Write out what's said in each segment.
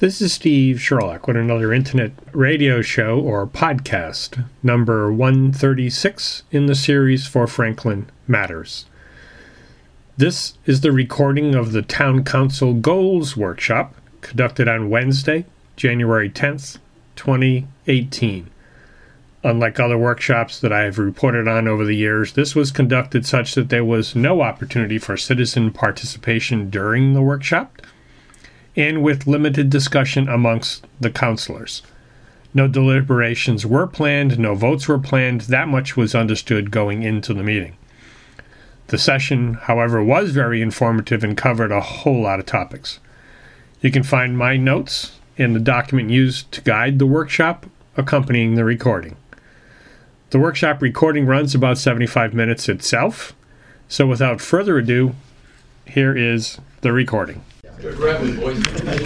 This is Steve Sherlock with another internet radio show or podcast, number 136 in the series for Franklin Matters. This is the recording of the Town Council Goals Workshop conducted on Wednesday, January 10th, 2018. Unlike other workshops that I have reported on over the years, this was conducted such that there was no opportunity for citizen participation during the workshop, and with limited discussion amongst the councilors. No deliberations were planned, no votes were planned. That much was understood going into the meeting. The session, however, was very informative and covered a whole lot of topics. You can find my notes in the document used to guide the workshop accompanying the recording. The workshop recording runs about 75 minutes itself, so without further ado, here is the recording. Councilor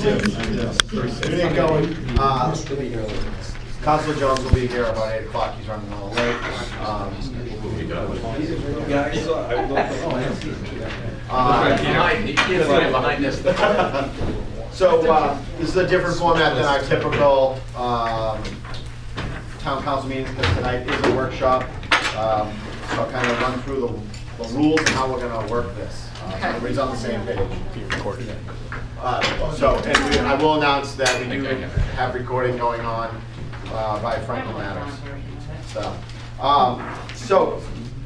Jones will be here about 8 o'clock. He's running a little late. So this is a different format than our typical town council meeting, because tonight is a workshop. So I'll kind of run through the rules and how we're going to work this. Everybody's on the same page. I will announce that we do have recording going on by Franklin Matters. So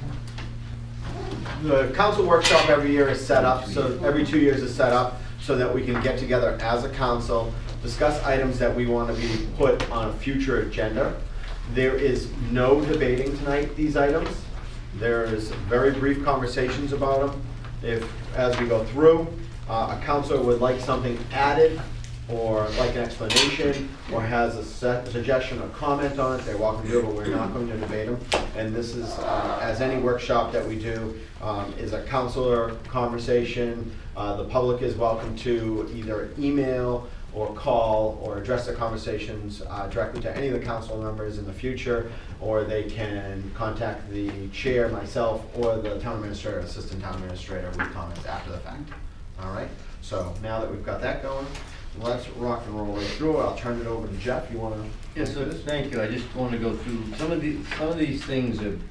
the council workshop every year is set up, so every 2 years is set up so that we can get together as a council, discuss items that we want to be put on a future agenda. There is no debating tonight these items. There is very brief conversations about them. If, as we go through, a counselor would like something added or like an explanation or has a suggestion or comment on it, they're welcome to do it, but we're not going to debate them. And this is, as any workshop that we do, is a counselor conversation. The public is welcome to either email or call or address their conversations directly to any of the council members in the future, or they can contact the chair, myself, or the town administrator, assistant town administrator with comments after the fact. All right, so now that we've got that going, let's rock and roll right through it. I'll turn it over to Jeff. You want to? Yes, so thank you. I just want to go through some of these things are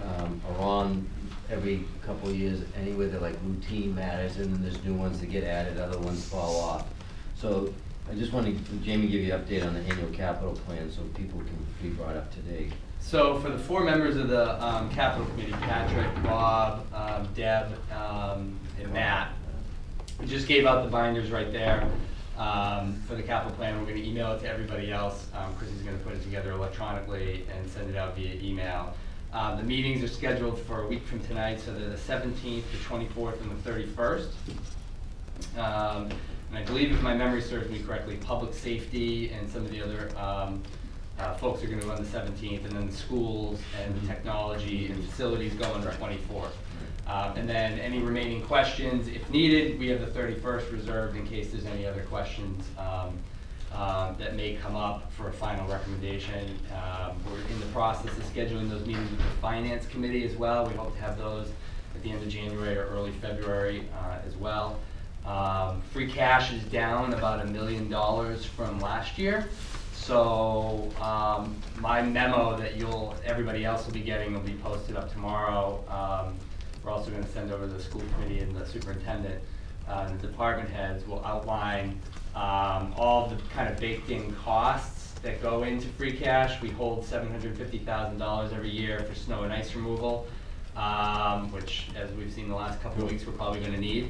on every couple of years anyway. They're like routine matters, and then there's new ones that get added, other ones fall off. So I just want to, Jamie, give you an update on the annual capital plan so people can be brought up to date. So for the 4 members of the capital committee, Patrick, Bob, Deb, and Matt, we just gave out the binders right there for the capital plan. We're going to email it to everybody else. Chrissy's going to put it together electronically and send it out via email. The meetings are scheduled for a week from tonight, so they're the 17th, the 24th, and the 31st. And I believe, if my memory serves me correctly, public safety and some of the other folks are going to run the 17th, and then the schools and the technology and facilities go on the 24th. And then any remaining questions, if needed, we have the 31st reserved in case there's any other questions that may come up for a final recommendation. We're in the process of scheduling those meetings with the Finance Committee as well. We hope to have those at the end of January or early February as well. Free cash is down about $1 million from last year. So my memo that everybody else will be getting will be posted up tomorrow. We're also going to send over to the school committee and the superintendent and the department heads will outline all the kind of baked in costs that go into free cash. We hold $750,000 every year for snow and ice removal, which, as we've seen the last couple of weeks, we're probably going to need.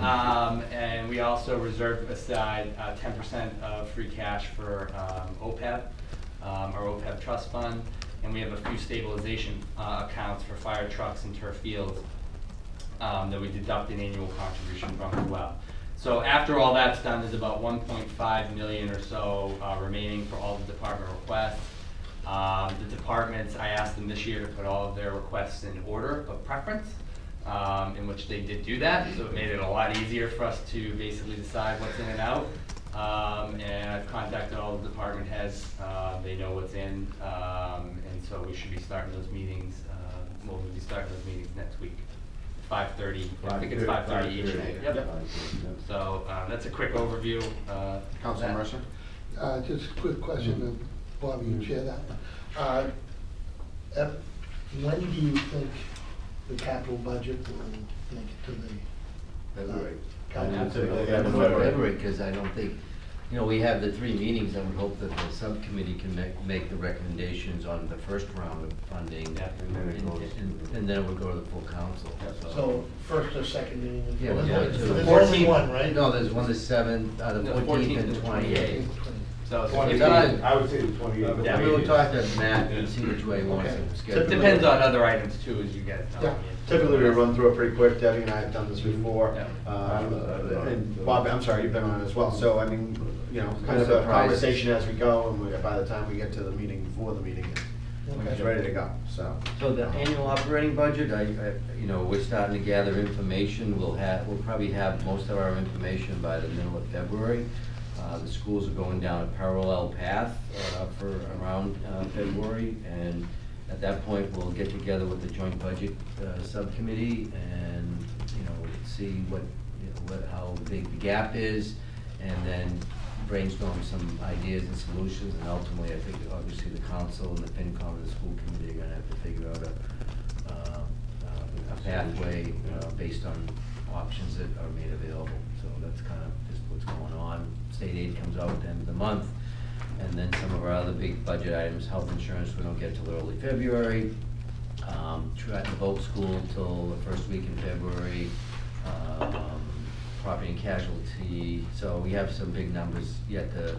And we also reserve aside 10% of free cash for OPEB, our OPEB trust fund, and we have a few stabilization accounts for fire trucks and turf fields that we deduct an annual contribution from as well. So after all that's done, there's about 1.5 million or so remaining for all the department requests. The departments, I asked them this year to put all of their requests in order of preference, in which they did do that, so it made it a lot easier for us to basically decide what's in and out. And I've contacted all the department heads. They know what's in, and so we should be starting those meetings. We'll be starting those meetings next week. 5:30. I think it's 5:30 each night. Yep. So that's a quick overview. Councilor Mercer? Just a quick question, Bobby, you chair that. When do you think the capital budget will make it to the February. council? February, because I don't think, we have the 3 meetings. I would hope that the subcommittee can make the recommendations on the first round of funding. Yeah. And then it would go to the full council. So first or second meeting? Yeah, There's yeah, only- two. so there's The only one, right? No, there's one the 7th, the No, 14th and 28th. So it's I would say the 28th. Yeah, We will talk to Matt and see which way he wants Okay. to It schedule. depends on other items too, as you get. Yeah. Typically, we run through it pretty quick. Debbie and I have done this before. Yeah. And Bob, I'm sorry, you've been on as well. So, I mean, kind of a Surprises. conversation as we go, and by the time we get to the meeting, before the meeting, it's Okay. ready to go, so. So the annual operating budget, we're starting to gather information. We'll probably have most of our information by the middle of February. The schools are going down a parallel path for around February, and at that point, we'll get together with the joint budget subcommittee and, see how big the gap is, and then brainstorm some ideas and solutions, and ultimately, I think, obviously, the council and the FinCom and the school committee are gonna have to figure out a pathway based on options that are made available. So that's kind of just what's going on. State aid comes out at the end of the month, and then some of our other big budget items, health insurance, we don't get till early February. Try to vote school till the first week in February. Property and casualty, so we have some big numbers yet to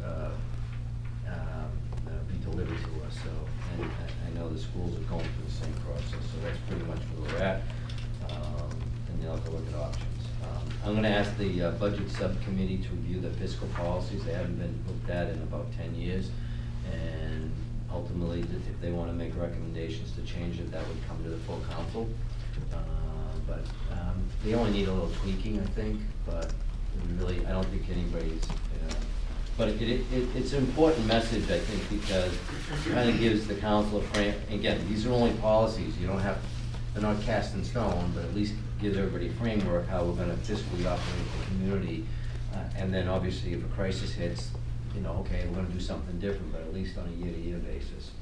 be delivered to us, so, and I know the schools are going through the same process, so that's pretty much where we're at, and they'll have to look at options. I'm gonna ask the budget subcommittee to review the fiscal policies. They haven't been looked at in about 10 years, and ultimately, if they wanna make recommendations to change it, that would come to the full council. But they only need a little tweaking, I think, but really, I don't think anybody's, but it's an important message, I think, because it kind of gives the council a frame. Again, these are only policies, you don't have, they're not cast in stone, but at least gives everybody a framework how we're gonna fiscally operate the community. And then obviously, if a crisis hits, okay, we're gonna do something different, but at least on a year-to-year basis.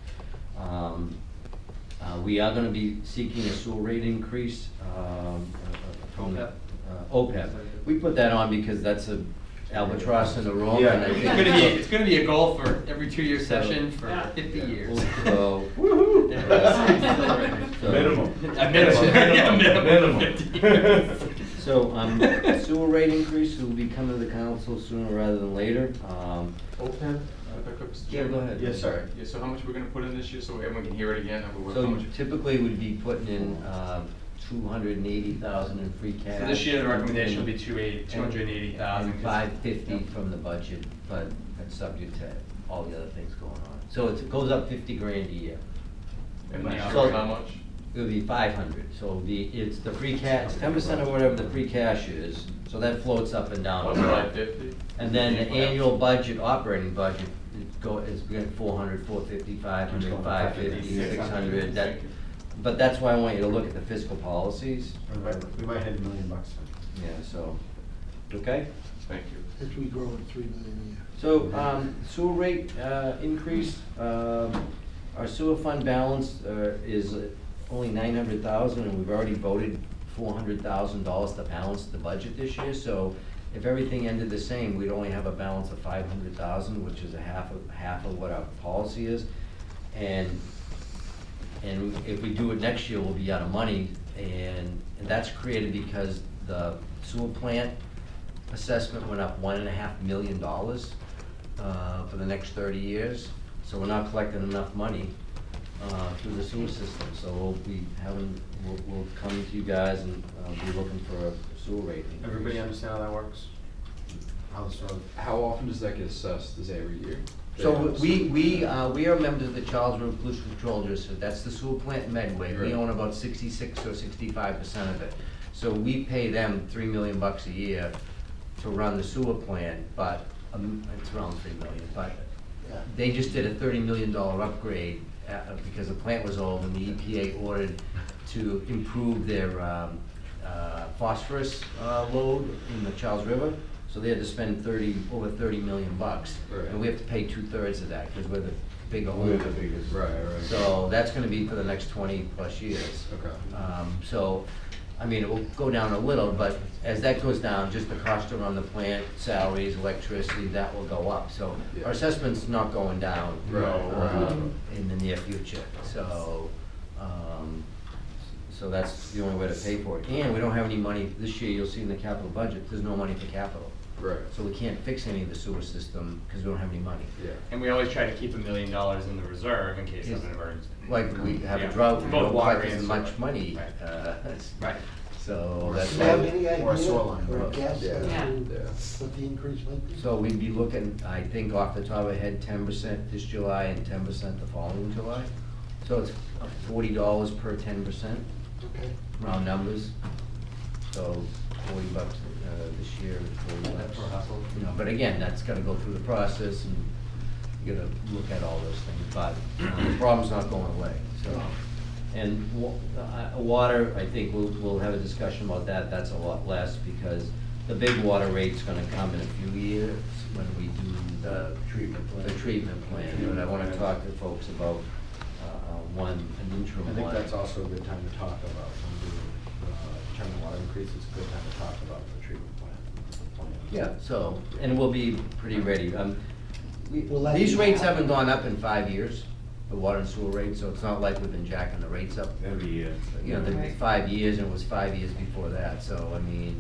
We are gonna be seeking a sewer rate increase, from OPEB. We put that on because that's a albatross in the room, and I think. It's gonna be a goal for every 2-year session for 50 years. So, Minimum. A minimum 50 years. So, sewer rate increase will be coming to the council sooner rather than later. OPEB? Yeah, go ahead. Yes, sir. Yeah, so how much we're gonna put in this year, so everyone can hear it again? How So much? typically, we'd be putting in 280,000 in free cash. So this year, the recommendation will be 280,000. And 550 from the budget, but that's subject to all the other things going on. So it goes up 50 grand a year. And next So- year, how much? It would be 500, so it's the free cash, 10% of whatever the free cash is, so that floats up and down. 550? And then the annual budget, operating budget, is 400, 450, 500, 550, 600, but that's why I want you to look at the fiscal policies. We might hit $1 million. Yeah, so, okay? Thank you. If we grow at 3 million a year. So, sewer rate increase, our sewer fund balance is only 900,000, and we've already voted $400,000 to balance the budget this year. So, if everything ended the same, we'd only have a balance of 500,000, which is half of what our policy is. And if we do it next year, we'll be out of money, and that's created because the sewer plant assessment went up $1.5 million for the next 30 years. So we're not collecting enough money through the sewer system. So we'll come to you guys and be looking for a sewer rate increase. Everybody understand how that works? How the sewer? How often does that get assessed? Is it every year? So we are members of the Charles River Pollution Control District. That's the sewer plant in Medway. We Right. own about 66 or 65% of it. So we pay them $3 million a year to run the sewer plant, but it's around $3 million. But they just did a $30 million upgrade because the plant was old, and the EPA ordered to improve their phosphorus load in the Charles River. So they had to spend over 30 million bucks. Right. And we have to pay 2/3 of that because we're the bigger We're owner. the biggest. Right. So that's gonna be for the next 20+ years. Okay. So, I mean, it will go down a little, but as that goes down, just the cost to run the plant, salaries, electricity, that will go up. So Yeah. our assessment's not going down, you Right, know, right. in the near future. So that's the only way to pay for it. And we don't have any money, this year you'll see in the capital budget, there's no money for capital. Right. So we can't fix any of the sewer system because we don't have any money. Yeah. And we always try to keep $1 million in the reserve in case of an emergency. Like we have a Yeah. drought, we Both don't water collect as and much sewer. money. Right. Right. So that's Do you have why, any idea Or a sewer line, or a right? guess Yeah. as to Yeah. what the increase might be? so we'd be looking, I think off the top of my head, 10% this July and 10% the following July. So it's $40 per 10%, Okay. round numbers. So $40 this year, $40. Per household. You know, but again, that's gotta go through the process and you gotta look at all those things, but the problem's not going away, so. And water, I think we'll have a discussion about that, that's a lot less, because the big water rate's gonna come in a few years when we do the treatment plan. But I wanna talk to folks about, an interim I think one. that's also a good time to talk about, when we determine water increase, it's a good time to talk about the treatment plan. Yeah, so, and we'll be pretty ready. Will that These be rates happening? haven't gone up in 5 years, the water and sewer rates, so it's not like we've been jacking the rates up. Every year. You know, the Right. 5 years, and it was 5 years before that, so, I mean,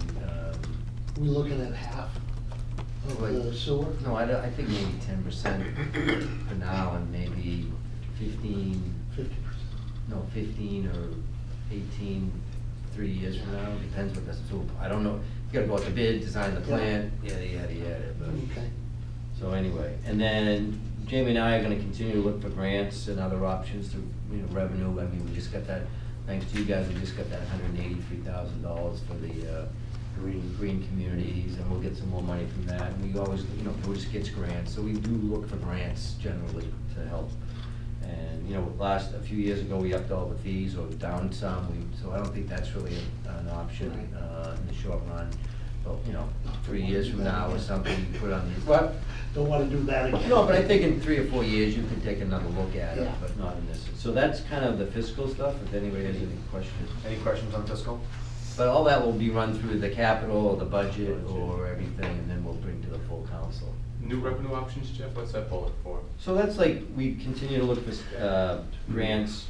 We're looking at half of Like- the sewer? no, I think maybe 10% for now, and maybe 15, 50%. no, 15 or 18, 3 years from now, depends what the sewer, I don't know. You gotta go out to bid, design the plant, yada, but. Okay. So anyway, and then Jamie and I are gonna continue to look for grants and other options to, revenue. I mean, we just got that, thanks to you guys, we just got that $183,000 for the green communities, and we'll get some more money from that. And we always, Bruce gets grants, so we do look for grants generally to help. And, a few years ago, we upped all the fees or down some, so I don't think that's really an option in the short run. But, 3 years from now or something, you put on these. What? Don't wanna do that again. No, but I think in 3 or 4 years, you can take another look at it, Yeah. but not in this. So that's kind of the fiscal stuff, if anybody has any questions. Any questions on fiscal? But all that will be run through the capital, or the budget, or everything, and then we'll bring to the full council. New revenue options, Jeff, what's that bullet for? So that's like, we continue to look for grants,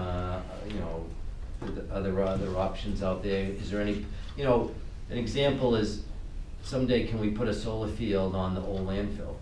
for the other options out there. Is there any, an example is, someday can we put a solar field on the old landfill?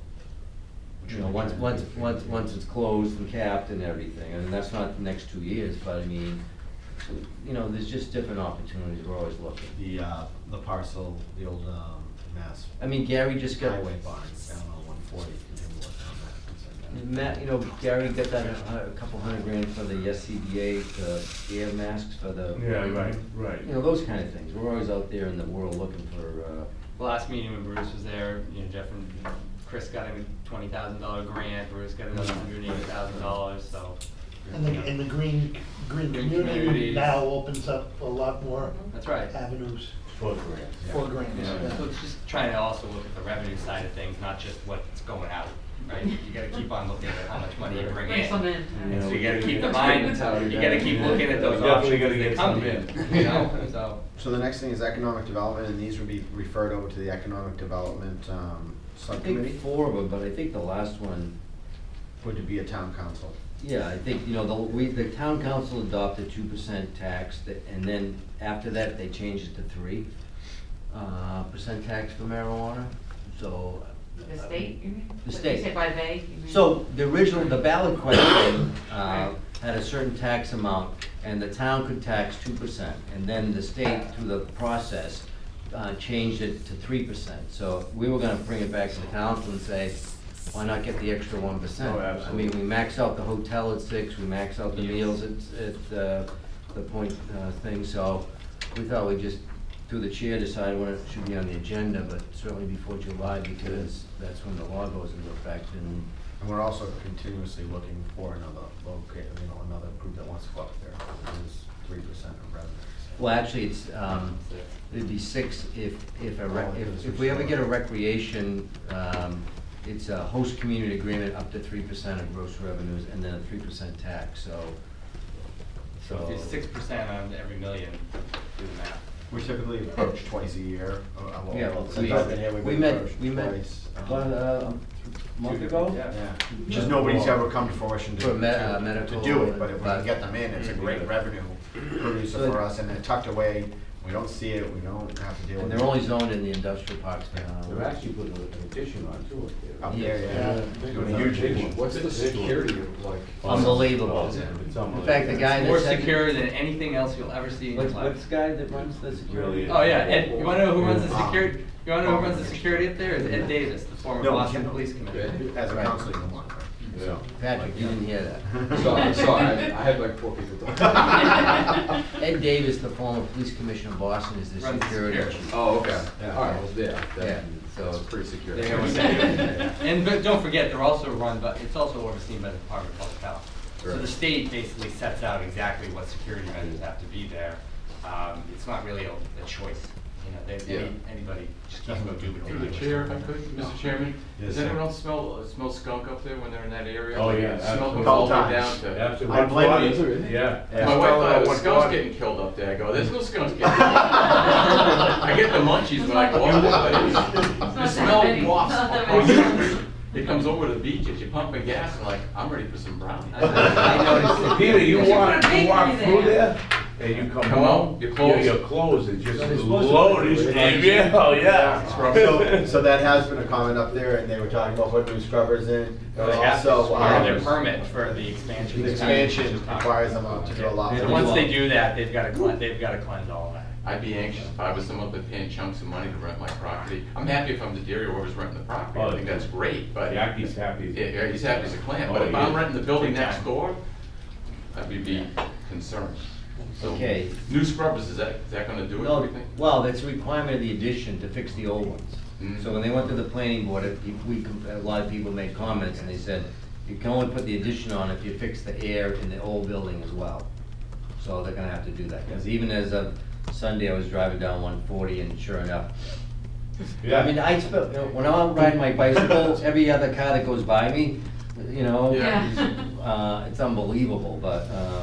Once it's closed and capped and everything, and that's not the next 2 years, but I mean, there's just different opportunities, we're always looking. The parcel, the old, Mass I mean, Gary just got, Highway barn, down on 140, continue working on that. Matt, Gary got that a couple $100,000 for the SCBA, the air masks for the. right. Those kind of things, we're always out there in the world looking for, Last meeting when Bruce was there, Jeff and Chris got him a $20,000 grant, Bruce got another $180,000, so. And the green community communities. now opens up a lot more That's right. avenues For grants. for grants. Yeah, so it's just trying to also look at the revenue side of things, not just what's going out, right? You gotta keep on looking at how much money you bring Bring some in. in. And so you gotta keep the mind, you gotta keep looking at those We definitely options gotta as they get come some in, so. So the next thing is economic development, and these would be referred over to the economic development, I subcommittee. think 4 of them, but I think the last one, Would be a town council. yeah, I think, the town council adopted 2% tax, and then after that, they changed it to 3% tax for marijuana, so. The state, you mean? The What state. You say by they? you mean? So the ballot question had a certain tax amount, and the town could tax 2%, and then the state, through the process, changed it to 3%. So we were gonna bring it back to the council and say, why not get the extra 1%? Oh, I absolutely. mean, we max out the hotel at 6, we max out the meals at the point thing, so we thought we'd just, through the chair, decide when it should be on the agenda, but certainly before July, because that's when the law goes into effect, and And we're also continuously looking for another another group that wants to go up there. It is 3% of revenue, so. Well, actually, it's, it'd be 6 if we ever get a recreation, it's a host community agreement up to 3% of gross revenues and then a 3% tax, so. So if it's 6% on every million, do the math. We typically approach twice a year. Yeah, well, Since I've been here, we've we been met, approached we met, twice. a month ago? Yeah, just nobody's ever come to fruition For to medical, do it, but if we but- can get them in, it's a great revenue producer for us, and they're tucked away, we don't see it, we don't have to deal And with it. they're only zoned in the industrial parks They're now. actually putting an addition on to it Up there. there, yeah, doing a huge addition. What's the security like? Unbelievable. It's In unbelievable. fact, the guy More that said. secure than anything else you'll ever see in your What's life. the guy that runs the security? Really? Oh yeah, Ed, you wanna know who runs the security? You wanna know who runs the security up there? Is Ed Davis, the former No, Boston no. Police Commissioner. As a Right. counselor, you want, right? Yeah. Patrick, you didn't hear that. Sorry, I had like 4 people talking. Ed Davis, the former police commissioner of Boston, is the Runs the security security. chief. Oh, okay. Yeah. All right, I was there. Yeah, so It's pretty secure. They know what they do. And but don't forget, they're also run by, it's also overseen by the Department of Public Health. So Right. the state basically sets out exactly what security measures have to be there. It's not really a choice, you know, Yeah. anybody just can't go do what they Through the do. chair, if I could, Mr. Chairman, Yes, does sir. anyone else smell skunk up there when they're in that area? Oh, Like, yeah, the Smell absolutely. goes all the way Couple down times. to. Absolutely. I blame you. Yeah. Yeah. My wife thought there was One skunks spot. getting killed up there. I go, there's no skunks getting killed. I get the munchies when I go up there, but the that smell many. wafts Not that across many. It comes over the beach as you're pumping gas and like, I'm ready for some brownies. I noticed it. Peter, you They walk, should put a you walk bakery through there. there, and you come Come home, out, your clothes. your clothes are just They're supposed to- loaded, yeah, oh, yeah. So that has been a comment up there, and they were talking about putting new scrubbers in, They but have to also, swear their permit for the expansion. the expansion requires them to do a lot And more. once they do that, they've got to cleanse all that. I'd be anxious if I was someone that's paying chunks of money to rent my property. I'm happy if I'm the dairy or whoever's renting the property, I think that's great, but. Jackie's happy. Yeah, he's happy as a clam, but Oh, if yeah. I'm renting the building next door, I'd be concerned. So, Okay. new scrubbers, is that gonna do it, No, do you think? well, that's a requirement of the addition to fix the old ones. Mm. So when they went to the planning board, a lot of people made comments and they said, you can only put the addition on if you fix the air in the old building as well. So they're gonna have to do that, because even as of Sunday, I was driving down 140 and sure enough, I mean, when I'm riding my bicycle, every other car that goes by me, you know, Yeah. it's unbelievable, but,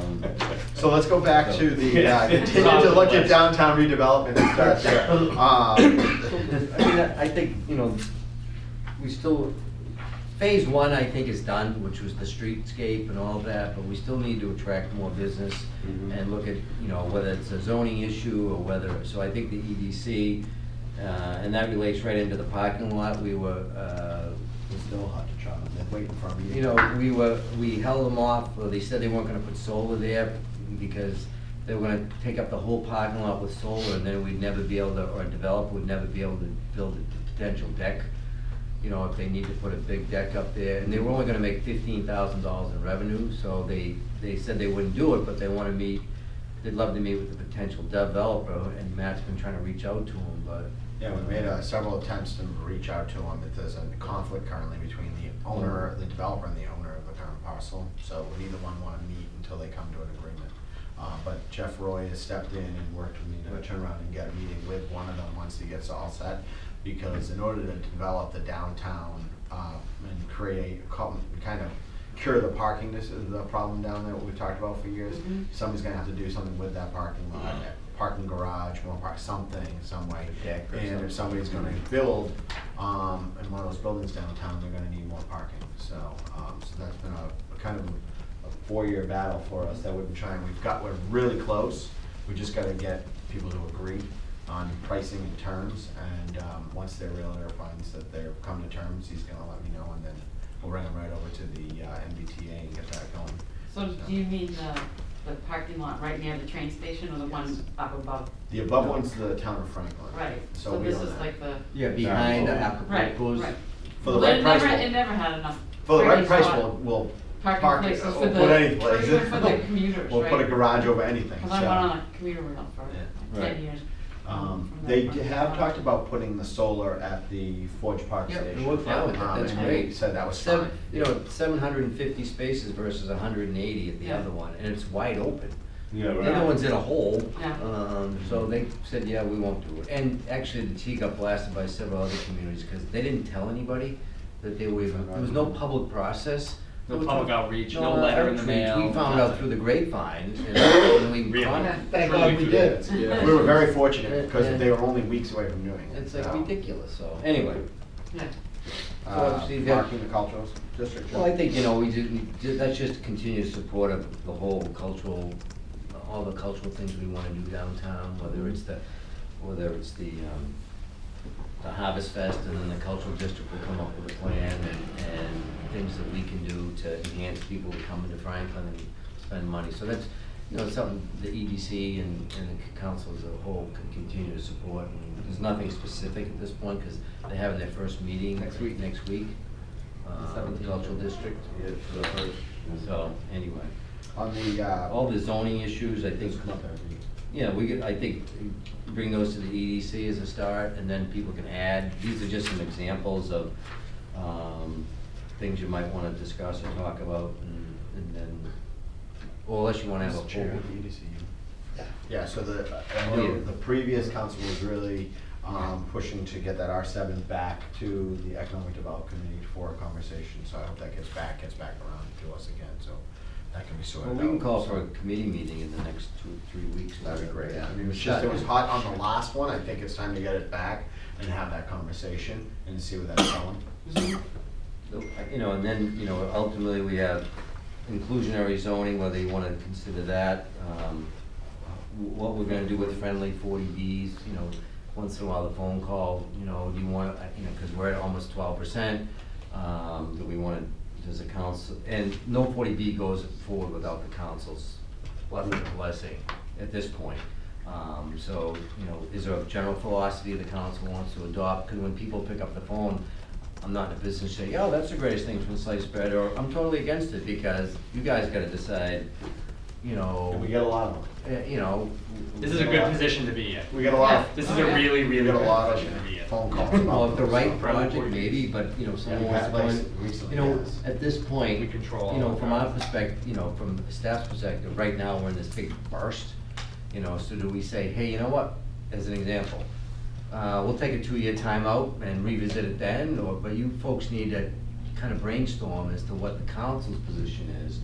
So let's go back to the, continue to look at downtown redevelopment and start there. I mean, I think, you know, we still, phase 1, I think, is done, which was the streetscape and all of that, but we still need to attract more business and look at, you know, whether it's a zoning issue or whether, so I think the EDC, and that relates right into the parking lot, we were, It's still hot to try, they're waiting for me. you know, we held them off, or they said they weren't gonna put solar there because they were gonna take up the whole parking lot with solar, and then we'd never be able to, or a developer would never be able to build a potential deck. You know, if they need to put a big deck up there, and they were only gonna make $15,000 in revenue, so they said they wouldn't do it, but they wanna meet, they'd love to meet with the potential developer, and Matt's been trying to reach out to him, but. Yeah, we made several attempts to reach out to them, but there's a conflict currently between the owner, the developer and the owner of the current parcel. So neither one want to meet until they come to an agreement. But Jeff Roy has stepped in and worked with me to turn around and get a meeting with one of them once he gets all set. Because in order to develop the downtown and create, kind of cure the parking, this is the problem down there, what we've talked about for years. Somebody's gonna have to do something with that parking lot, parking garage, more something, some way. Deck or And something. if somebody's gonna build, in one of those buildings downtown, they're gonna need more parking. So that's been a kind of a 4-year battle for us that we've been trying, we're really close. We just gotta get people to agree on pricing and terms, and once their realtor finds that they're come to terms, he's gonna let me know, and then we'll bring them right over to the MBTA and get that going. So do you mean the parking lot right near the train station or the one up above? The above one's the town of Franklin. Right, So so we this own is that. like the, Yeah, behind right, Acapulco's. right. For the But right it price, never- It never had enough. for the right parking price, spot- we'll Parking park it, places for we'll the, put any or place. even for the commuters, We'll put a right? garage over anything, Cause I so. went on a commuter rail for Yeah. 10 years. from They that have parking talked lot. about putting the solar at the Forge Park Yeah, Station. we're fine with that, that's And they great. said that was Seven, fine. you know, 750 spaces versus 180 at the Yeah. other one, and it's wide open. Yeah, The right. other one's in a hole, Yeah. so they said, yeah, we won't do it. And actually, the T got blasted by several other communities, because they didn't tell anybody that they were even, there was no public process. No public outreach, no letter in the outreach. mail. We found out through the grapevine, and we. Really? Thank God we did. We were very fortunate, because they were only weeks away from doing it. It's like ridiculous, so, anyway. Yeah. Marking the cultural district. Well, I think, you know, that's just continued support of the whole cultural, all the cultural things we wanna do downtown, whether it's the Harvest Fest, and then the cultural district will come up with a plan and things that we can do to enhance people who come into Franklin and spend money. So that's, you know, something the EDC and the council as a whole can continue to support. And there's nothing specific at this point, because they're having their first meeting next week, the cultural district. For the first. So, anyway, On the, all the zoning issues, I think, yeah, I think, bring those to the EDC as a start, and then people can add. These are just some examples of things you might want to discuss or talk about, and then, or unless you want to have a full. yeah, so I know the previous council was really pushing to get that R7 back to the Economic Development Committee for a conversation, so I hope that gets back around to us again, so that can be sorted Well, out. we can call for a committee meeting in the next 2 or 3 weeks. That'd be great, yeah. I mean, it's just, it was hot on the last one, I think it's time to get it back and have that conversation and see where that's going. You know, and then, you know, ultimately we have inclusionary zoning, whether you want to consider that. What we're gonna do with friendly 40Bs, you know, once in a while the phone call, you know, do you want, you know, because we're at almost 12%, do we want to, does the council, and no 40B goes forward without the council's blessing at this point. So, you know, is there a general philosophy the council wants to adopt? Because when people pick up the phone, I'm not in a business saying, oh, that's the greatest thing from sliced bread, or I'm totally against it, because you guys gotta decide, you know. And we get a lot of them. You know. This is a good position to be in. We get a lot This of, is a really, we really get a good lot position to be in. of phone calls about. Well, if the right those, project, maybe, but, you know, someone Yeah, wants to go we've had in, recently, you know, yes. at this point, We control you know, all from the our time. perspective, you know, from the staff's perspective, right now, we're in this big burst, you know, so do we say, hey, you know what, as an example, we'll take a 2-year timeout and revisit it then, or, but you folks need to kind of brainstorm as to what the council's position is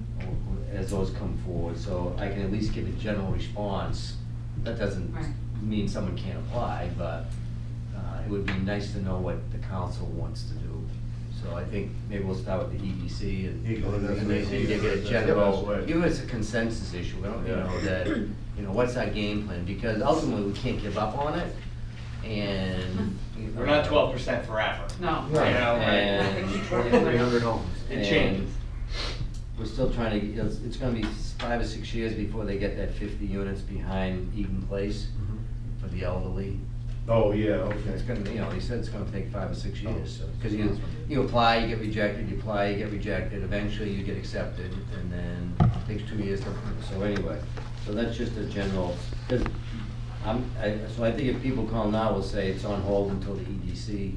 as those come forward, so I can at least give a general response. That doesn't Right. mean someone can't apply, but it would be nice to know what the council wants to do. So I think maybe we'll start with the EDC and they give it a general, give us a consensus issue, you know, that, you know, what's our game plan? Because ultimately, we can't give up on it, and. We're not 12% forever. No. You know, And- Nothing's 2,300 homes. It changes. We're still trying to, it's gonna be 5 or 6 years before they get that 50 units behind Eden Place for the elderly. Oh, yeah, It's okay. gonna, you know, they said it's gonna take 5 or 6 years, so, because you apply, you get rejected, you apply, you get rejected, eventually you get accepted, and then it takes 2 years to, so anyway, so that's just a general, because so I think if people call now, we'll say it's on hold until the EDC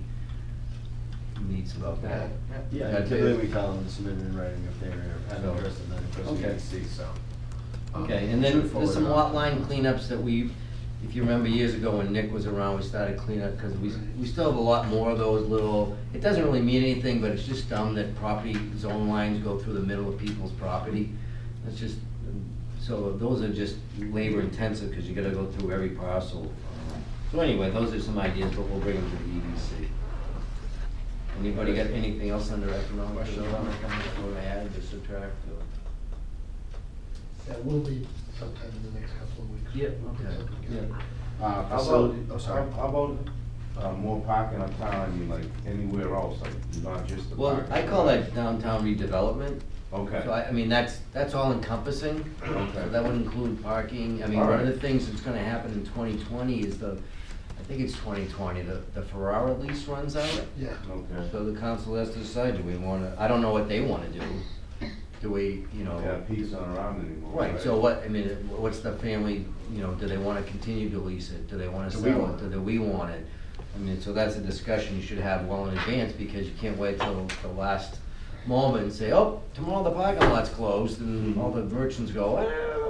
meets about that. Yeah, That's typically it. we tell them to submit it in writing if they're So- interested, and then it goes to Okay. EDC, so. Okay, and then should there's forward some it on. lot line cleanups that if you remember years ago when Nick was around, we started cleaning up, because we still have a lot more of those little, it doesn't really mean anything, but it's just dumb that property zone lines go through the middle of people's property. It's just, so those are just labor intensive, because you gotta go through every parcel. So anyway, those are some ideas, but we'll bring them to the EDC. Anybody got anything else under economic development, or add or subtract, or? That will be sometime in the next couple of weeks. Yeah, We'll put okay. something Yeah. together. How Facility, about, oh, sorry. how about, more parking uptown, I mean, like, anywhere else, like, not just the Well, parking? I call that downtown redevelopment. Okay. So I mean, that's all encompassing. Okay. So that would include parking. I mean, All one of right. the things that's gonna happen in 2020 is I think it's 2020, the Ferrara lease runs out. Yeah. Okay. So the council has to decide, do we wanna, I don't know what they wanna do. Do we, you know? Yeah, Pete's not around anymore. Right, so what, I mean, what's the family, you know, do they wanna continue to lease it? Do they wanna Do sell we it? want it? Do we want it? I mean, so that's a discussion you should have well in advance, because you can't wait till the last moment and say, oh, tomorrow the parking lot's closed, and all the merchants go, ah.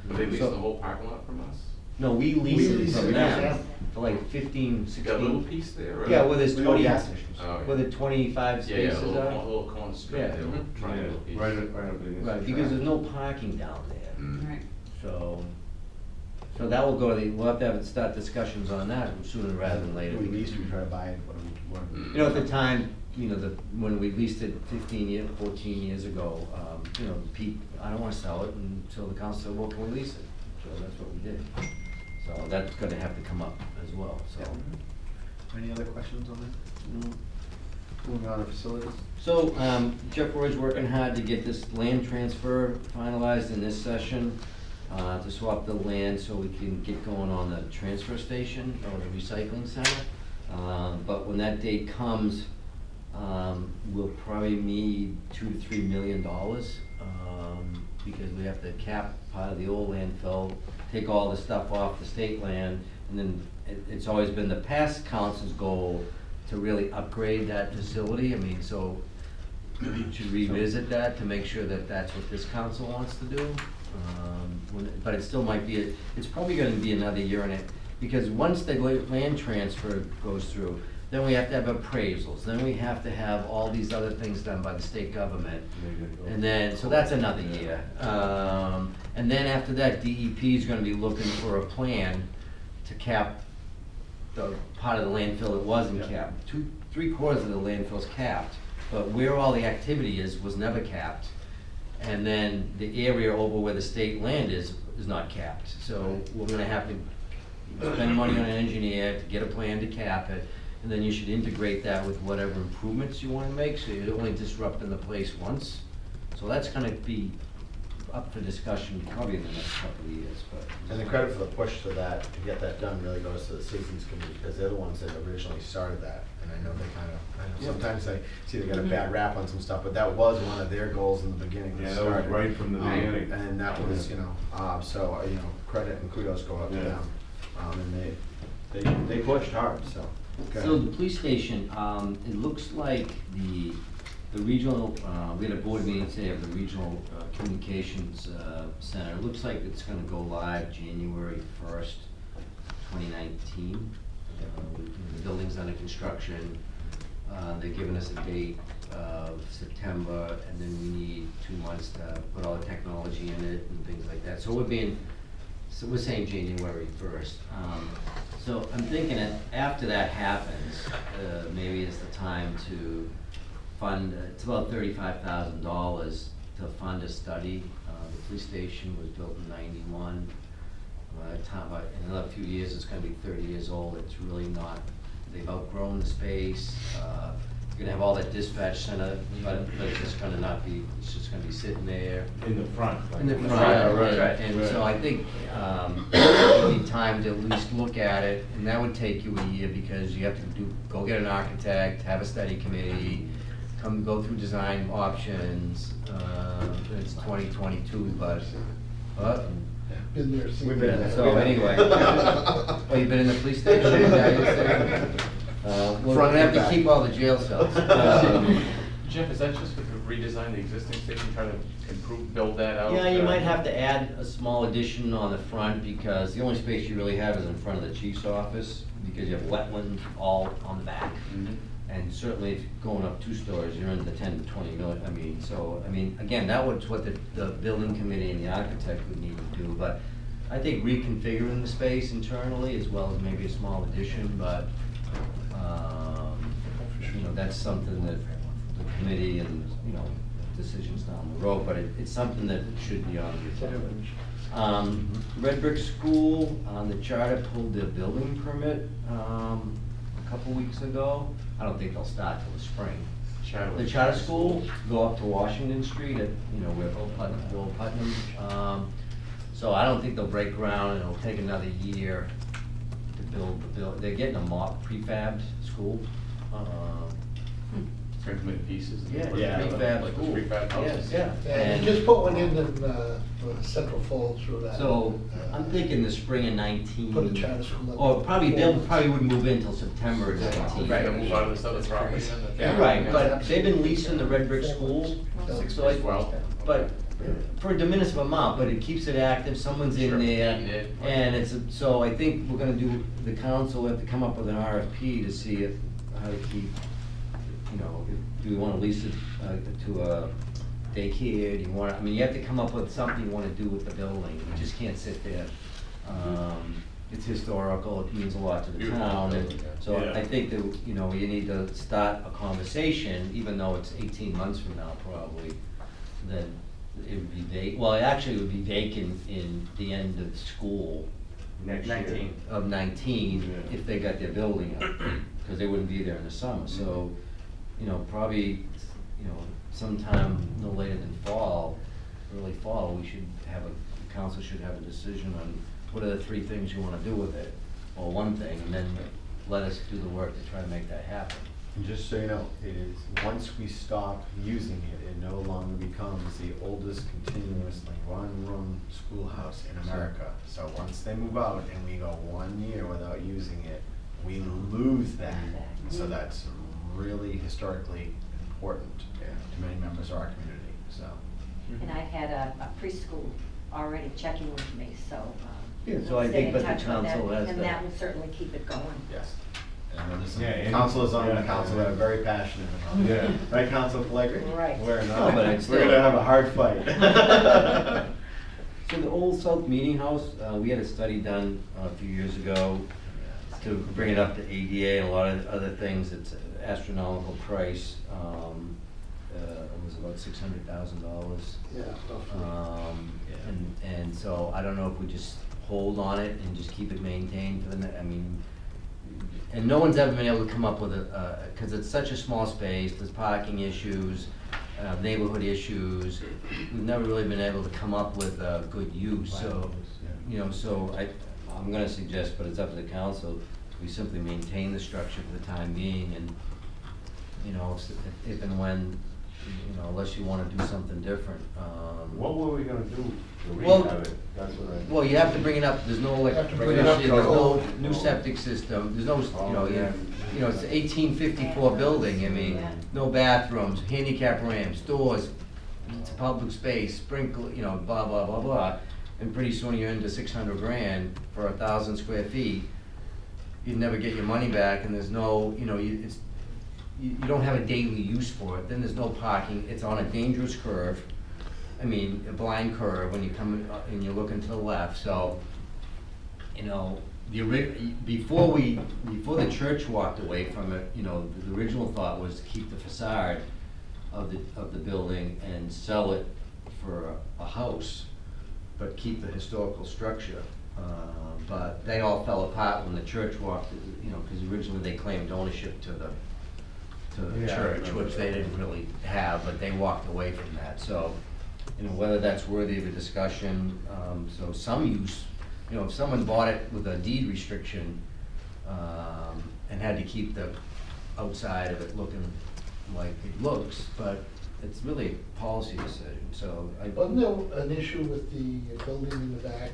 Do they lease So- the whole parking lot from us? No, we lease it lease from it, them yeah. for like 15, You got a little 16. piece there? or- Yeah, where there's We own 20, gas stations. Oh, where yeah. the 25 Yeah, yeah, a spaces little, are. a little corner street, Yeah. there, a little Yeah, triangle piece. right up against Right, the because track. there's no parking down there. Mm. Right. So that will go to the, we'll have to start discussions on that sooner rather than later. We leased, we try to buy it, what do we? You know, at the time, you know, when we leased it 14 years ago, you know, Pete, I don't wanna sell it until the council said, well, can we lease it? So that's what we did. So that's gonna have to come up as well, so. Any other questions on that? No. Moving on to facilities? So, Jeff Roy's working hard to get this land transfer finalized in this session, to swap the land so we can get going on the transfer station or the recycling center. But when that date comes, we'll probably need $2 to $3 million, because we have to cap part of the old landfill, take all the stuff off the state land, and then it's always been the past council's goal to really upgrade that facility. I mean, so we should revisit that to make sure that that's what this council wants to do. But it still might be, it's probably gonna be another year in it, because once the land transfer goes through, then we have to have appraisals, then we have to have all these other things done by the state government. And then, so that's another year. And then after that, DEP is gonna be looking for a plan to cap the part of the landfill that wasn't capped. 3/4 of the landfill's capped, but where all the activity is was never capped. And then the area over where the state land is not capped. So we're gonna have to spend money on an engineer to get a plan to cap it, and then you should integrate that with whatever improvements you wanna make, so you're only disrupting the place once. So that's gonna be up for discussion probably in the next couple of years, but. And the credit for the push to that, to get that done, really goes to the Citizens Committee, because they're the ones that originally started that. And I know they kind of, sometimes they see they got a bad rap on some stuff, but that was one of their goals in the beginning. Yeah, that was right from the beginning. And that was, you know, so, you know, credit and kudos go up to Yeah. them. And they pushed hard, so. go So ahead. the police station, it looks like the regional, we had a board meeting today of the regional communications center. It looks like it's gonna go live January 1st, 2019. The building's under construction. They're giving us a date of September, and then we need 2 months to put all the technology in it and things like that. So we're saying January 1st. So I'm thinking that after that happens, maybe it's the time to fund, it's about $35,000 to fund a study. The police station was built in '91. In another few years, it's gonna be 30 years old. It's really not, they've outgrown the space. You're gonna have all that dispatch center, but it's just gonna not be, it's just gonna be sitting there. In the front. like- In the front, Right. and so I think, it would be time to at least look at it, and that would take you a year, because you have to go get an architect, have a study committee, go through design options, it's 2022, but, Been there, seen We've been that. there. so anyway. Oh, you've been in the police station? Yeah, you're saying? We're Front gonna have and to back. keep all the jail cells. Jeff, is that just to redesign the existing station, try to improve, build that out? Yeah, you might have to add a small addition on the front, because the only space you really have is in front of the chief's office, because you have wetlands all on the back. Mhm. And certainly if you're going up 2 stories, you're in the 10 to 20 million, again, that was what the building committee and the architect would need to do, but I think reconfiguring the space internally as well as maybe a small addition, but, that's something that the committee and, decisions down the road, but it's something that should be on the agenda. Red Brick School, the charter pulled their building permit, a couple weeks ago. I don't think they'll start till the spring. The charter school, go up to Washington Street at, where Will Putnam. So I don't think they'll break ground, and it'll take another year to build the they're getting a mock prefabbed school. It's gonna come in pieces. Yeah, Like prefab those school. prefab houses. Yeah. And just put one in Central Falls through that. So I'm thinking the spring of 19. Put a charter school up. Or probably, they probably wouldn't move in until September of 19. Right, move out of this other property then? Yeah, right, but they've been leasing the Red Brick School, so I, Well, but for a diminished amount, but it keeps it active, someone's in Sure. there. Yeah. And so I think we're gonna do, the council have to come up with an RFP to see how to keep, do you wanna lease it to a daycare, do you want, I mean, you have to come up with something you wanna do with the building, you just can't sit there. It's historical, it means a lot to the Beautiful town, and building, yeah. so I think that, you need to start a conversation, even though it's 18 months from now probably, that it would be vacant, well, actually it would be vacant in the end of school Next year. 19. of 19, Yeah. if they got their building up, because they wouldn't be there in the summer, so, probably, sometime no later than fall, early fall, we should have the council should have a decision on what are the 3 things you wanna do with it, or one thing, and then let us do the work to try to make that happen. And just so you know, it is, once we stop using it, it no longer becomes the oldest continuously one-room schoolhouse in America. So once they move out and we go 1 year without using it, we lose that. So that's really historically important to many members of our community, so. And I've had a preschool already checking with me, so. So I stay think, in but the touch with that, council has and the. that will certainly keep it going. Yes. And I know there's some Yeah, and- councilors on the yeah, council yeah. that are very passionate about it. Yeah. Right, Council Pellegrini? Right. We're No, not, but it's we're still- gonna have a hard fight. So the Old South Meeting House, we had a study done a few years ago to bring it up to ADA and a lot of other things. It's an astronomical price. It was about $600,000. Yeah, roughly. And so I don't know if we just hold on it and just keep it maintained for the, and no one's ever been able to come up with because it's such a small space, there's parking issues, neighborhood issues. We've never really been able to come up with a good use, so, so I'm gonna suggest, but it's up to the council, we simply maintain the structure for the time being, and, if and when, unless you wanna do something different. What were we gonna do to Well- rehab it? That's what I. Well, you have to bring it up, there's no Have to bring it up electricity, to there's no code. new septic system, there's no, yeah. it's an 1854 building, I mean, no bathrooms, handicap ramps, doors, it's a public space, sprinkle, blah, blah, blah, blah. And pretty soon you're into 600 grand for 1,000 square feet. You'd never get your money back, and there's no, you don't have a daily use for it, then there's no parking, it's on a dangerous curve. I mean, a blind curve when you come and you're looking to the left, so, before the church walked away from it, the original thought was to keep the facade of the building and sell it for a house, but keep the historical structure. But they all fell apart when the church walked, because originally they claimed ownership to the Yeah, I church, remember which that. they didn't really have, but they walked away from that, so, whether that's worthy of a discussion, so some use, if someone bought it with a deed restriction, and had to keep the outside of it looking like it looks, but it's really a policy decision, so I. Wasn't there an issue with the building in the back,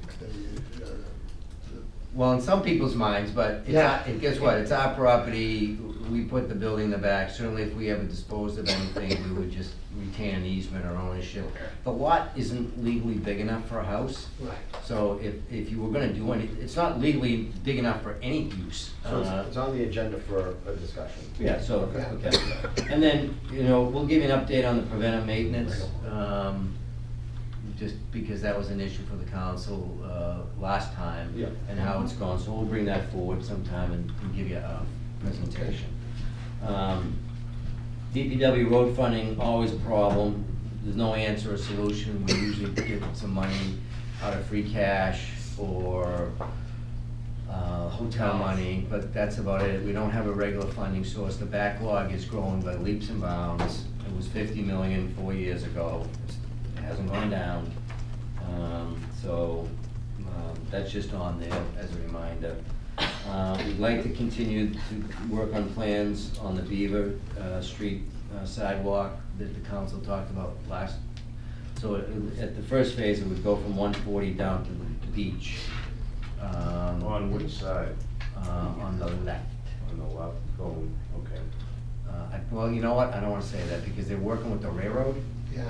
Well, in some people's minds, but it's Yeah. guess what, it's our property, we put the building in the back, certainly if we ever disposed of anything, we would just retain an easement or ownership. The lot isn't legally big enough for a house, Right. so if you were gonna do any, it's not legally big enough for any use. So it's on the agenda for a discussion. Yeah, so, Yeah. okay. And then, we'll give you an update on the preventive maintenance, just because that was an issue for the council, last time. Yeah. And how it's gone, so we'll bring that forward sometime and give you a presentation. DPW road funding, always a problem, there's no answer or solution, we usually get some money out of free cash or hotel money, but that's about it. We don't have a regular funding source. The backlog is growing by leaps and bounds. It was 50 million 4 years ago. It hasn't gone down. That's just on there as a reminder. We'd like to continue to work on plans on the Beaver Street sidewalk that the council talked about last. So at the first phase, it would go from 140 down to the beach. On which side? On the left. On the left, going, okay. well, you know what, I don't wanna say that, because they're working with the railroad, Yeah.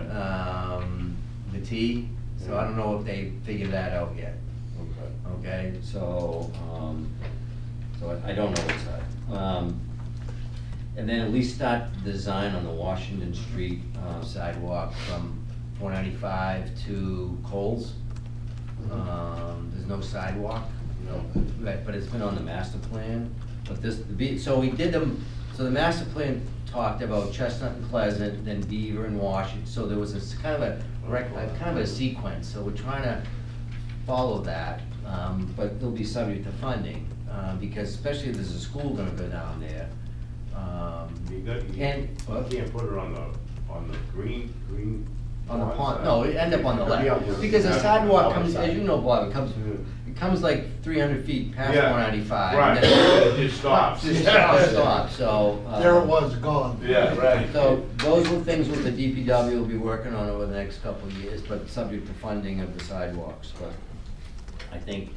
the T, so I don't know if they figured that out yet. Okay. Okay, so, I don't know what's that. And then at least start the design on the Washington Street sidewalk from 495 to Coles. There's no sidewalk. Right, but it's been on the master plan, but so we did them, so the master plan talked about Chestnut and Pleasant, then Beaver and Washington, so there was this kind of a sequence, so we're trying to follow that, but it'll be subject to funding, because especially if there's a school gonna go down there. You can't put it on the green. On the pond, no, it end up on the left, because the sidewalk comes, as you know, Bob, it comes like 300 feet past Yeah. 195. Right, and then it stops. It stops, so. There it was, gone. Yeah, right. So those are things with the DPW will be working on over the next couple of years, but subject to funding of the sidewalks, but I think,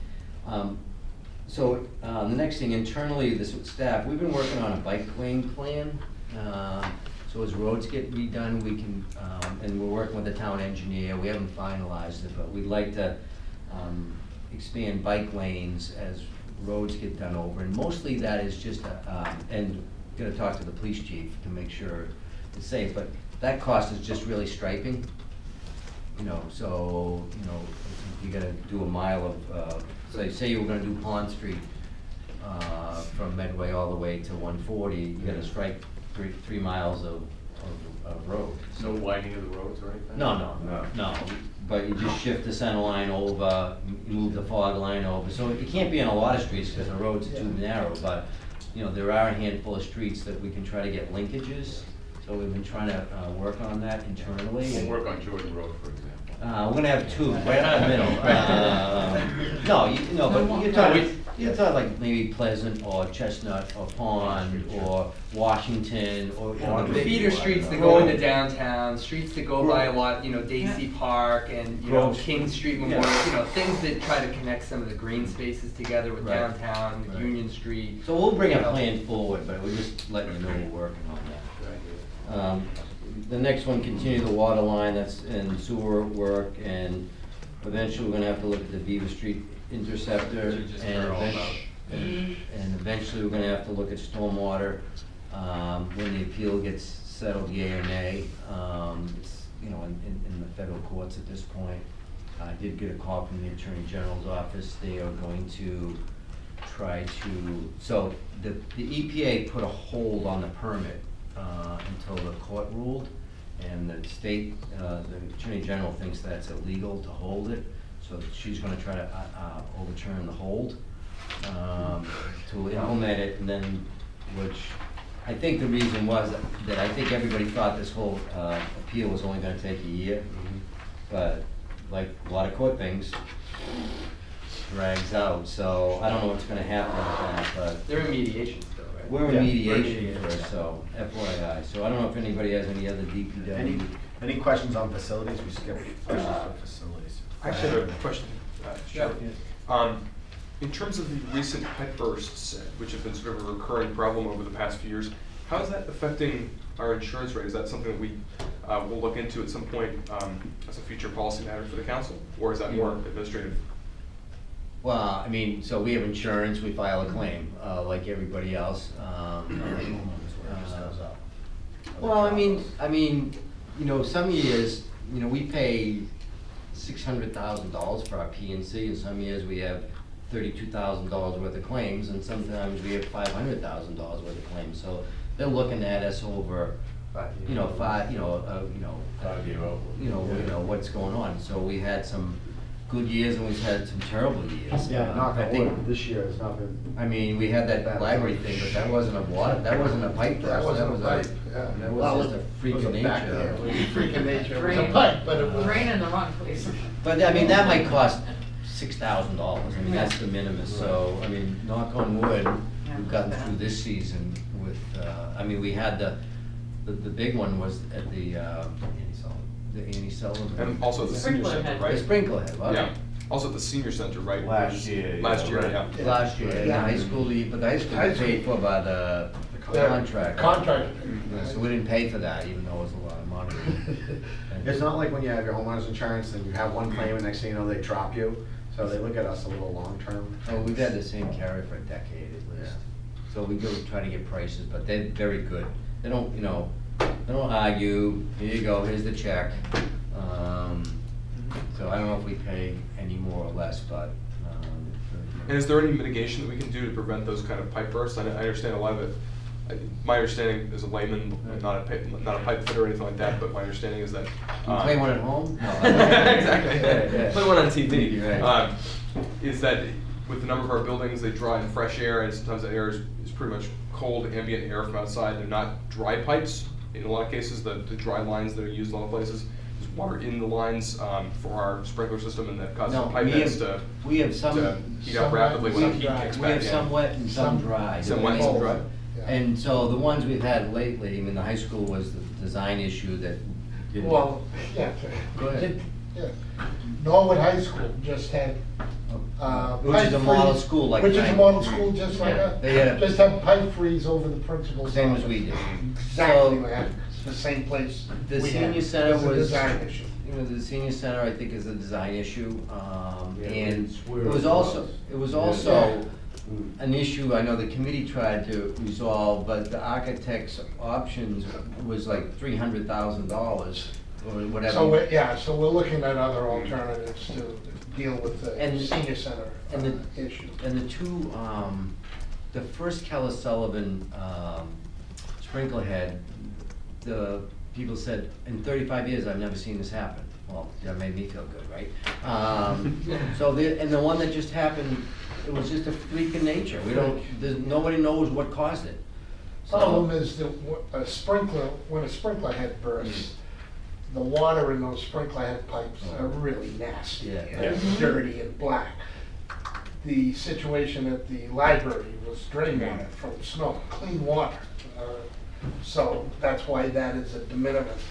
the next thing, internally, this with staff, we've been working on a bike lane plan. So as roads get redone, we can, and we're working with the town engineer, we haven't finalized it, but we'd like to expand bike lanes as roads get done over, and mostly that is just, and gonna talk to the police chief to make sure it's safe, but that cost is just really striping. So, you gotta do a mile of, say you were gonna do Pond Street, from Medway all the way to 140, you gotta stripe 3 miles of road. No widening of the roads or anything? No, but you just shift the center line over, move the fog line over, so it can't be on a lot of streets because the roads are too narrow, but, there are a handful of streets that we can try to get linkages, so we've been trying to, work on that internally. We'll work on Jordan Road, for example. We're gonna have 2, right in the middle. But you're talking like maybe Pleasant or Chestnut or Pond or Washington or, The feeder streets that go into downtown, streets that go by a lot, Daisy Park and, Grove. King Street Memorial, things that try to connect some of the green spaces together with Right. downtown, with Right. Union Street. So we'll bring a plan forward, but we're just letting you know we're working on that. The next one, continue the water line, that's in sewer work, and eventually we're gonna have to look at the Beaver Street interceptor, Just and they're all eventually we're gonna have to look at stormwater, when the appeal gets settled, yea or nay. It's, in the federal courts at this point. I did get a call from the Attorney General's office, they are going to try to, so the EPA put a hold on the permit, until the court ruled, and the state, the Attorney General thinks that's illegal to hold it, so she's gonna try to overturn the hold, to implement it, and then, which, I think the reason was that I think everybody thought this whole appeal was only gonna take a year, but like a lot of court things, drags out, so I don't know what's gonna happen with that, but. They're in mediation still, right? We're in Yeah, mediation first, so FYI, so I don't know if anybody has any other DPW. Any questions on facilities? We skipped questions for facilities. I actually have a question. Sure. In terms of the recent pipe bursts, which have been sort of a recurring problem over the past few years, how is that affecting our insurance rate? Is that something that we will look into at some point as a future policy matter for the council, or is that more administrative? Well, so we have insurance, we file a claim, like everybody else. Some years, we pay $600,000 for our P&C, and some years we have $32,000 worth of claims, and sometimes we have $500,000 worth of claims. So they're looking at us over, what's going on. So we had some good years and we've had some terrible years. Yeah, knock I on think- wood, this year has not been. We had that library thing, but that wasn't a water, that wasn't a pipe burst. That wasn't was a pipe, yeah. That Well, was just a freak of It nature. was a freak of nature, it was a Rain. pipe, but it was. Rain in the wrong place. But that might cost $6,000. That's the minimum. So, knock on wood, we've gotten through this season with, we had the big one was at the Annie Sullivan. And also at the senior Sprinkler center, head. right? The sprinkler head, right? Yeah, also at the senior center, right? Last year, Last year, right. yeah. Last year, in the high school, but the high school was paid for by the Contract. Contract. Yeah, so we didn't pay for that, even though it was a lot of money. It's not like when you have your homeowner's insurance and you have one claim and next thing you know, they drop you. So they look at us a little long-term. Oh, we've had the same carrier for a decade at least. So we go try to get prices, but they're very good. They don't, you know, they don't argue, here you go, here's the check. So I don't know if we pay any more or less, but. And is there any mitigation that we can do to prevent those kind of pipe bursts? I understand a lot of it. My understanding as a layman, not a pipe fitter or anything like that, but my understanding is that. You play one at home? No. Exactly. Yeah. Play one on TV. Right. Is that with the number of our buildings, they draw in fresh air, and sometimes the air is pretty much cold, ambient air from outside. They're not dry pipes. In a lot of cases, the dry lines that are used in a lot of places, there's water in the lines for our sprinkler system, and that causes pipe ends to heat up rapidly when the heat kicks back in. We have some wet and some dry. Some wet and some dry. And so the ones we've had lately, I mean, the high school was the design issue that didn't. Well, yeah. Go ahead. Yeah. Norwood High School just had. Which is a model school like that. Which is a model school just like Yeah, that. they had Just had pipe freeze over the principal's Same as office. we did. Exactly, So- we had the same place. The we senior had. center It's a was, design issue. you know, the senior center, I think, is a design issue. Yeah, And it's where it was it also, was. it was Yeah. also an issue I know the committee tried to resolve, but the architect's options was like $300,000 or whatever. So, so we're looking at other alternatives to deal with the And- senior center and the- issue. And the two, the first Keller Sullivan sprinkler head, the people said, in 35 years, I've never seen this happen. Well, that made me feel good, right? So and the one that just happened, it was just a freak of nature. Nobody knows what caused it. So- Problem is that when a sprinkler head bursts, the water in those sprinkler head pipes are really nasty Yeah. and dirty and black. The situation at the library was drain water from snow, clean water. So that's why that is a de minimis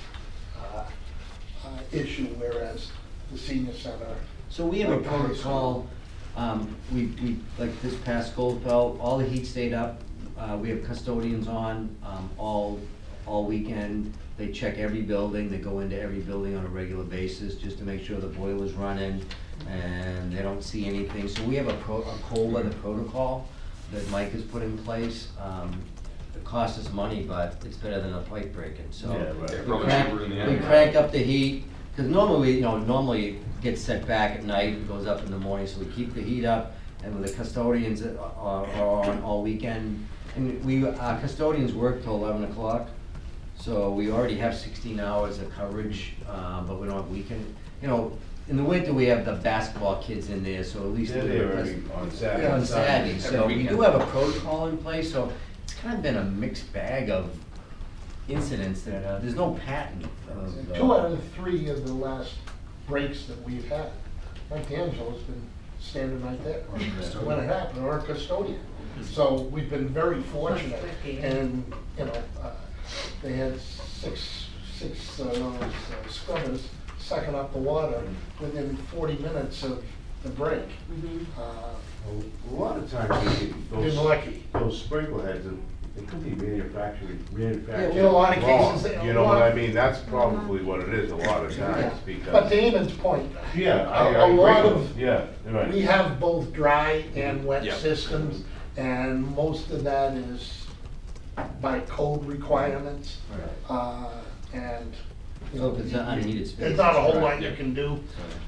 issue, whereas the senior center. So we have a like the high protocol, we, like this past Goldfeld, all the heat stayed up. We have custodians on, all weekend. They check every building, they go into every building on a regular basis just to make sure the boiler's running and they don't see anything. So we have a cold weather protocol that Mike has put in place. It costs us money, but it's better than a pipe breaking, so. Yeah, right. Yeah, We probably crank- cheaper in the we end. crank up the heat, because normally it gets set back at night, it goes up in the morning, so we keep the heat up, and with the custodians that are on all weekend, and our custodians work till 11 o'clock, so we already have 16 hours of coverage, but we don't have weekend. You know, in the winter, we have the basketball kids in there, so at least. They're there already on Saturday. On Saturday, Every so we weekend. do have a protocol in place, so it's kind of been a mixed bag of incidents that, there's no pattern of. 2 out of 3 of the last breaks that we've had, Mike D'Angelo's been standing right there when it happened, or a custodian. So we've been very fortunate, and, you know, they had six scrubbers sucking up the water within 40 minutes of the break. A lot of times, Been lucky. those sprinkler heads, they could be manufactured In a lot of wrong. cases, You know what I mean? That's probably what it is a lot of Yeah. times, because. But to Eamon's point, Yeah, a I agree lot with of- you. Yeah, you're right. we have both dry and wet Yeah. systems, and most of that is by code requirements. And, you So know, if it's an unheated space. there's not a whole lot Yeah. you can do.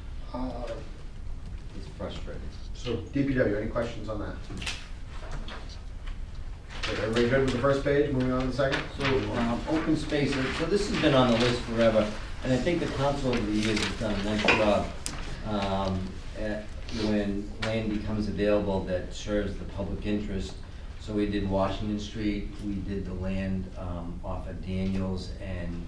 It's frustrating. So DPW, any questions on that? Okay, everybody good with the first page, moving on to the second? So, open space, so this has been on the list forever, and I think the council over the years has done a nice job. When land becomes available that serves the public interest, so we did Washington Street, we did the land, off of Daniels and,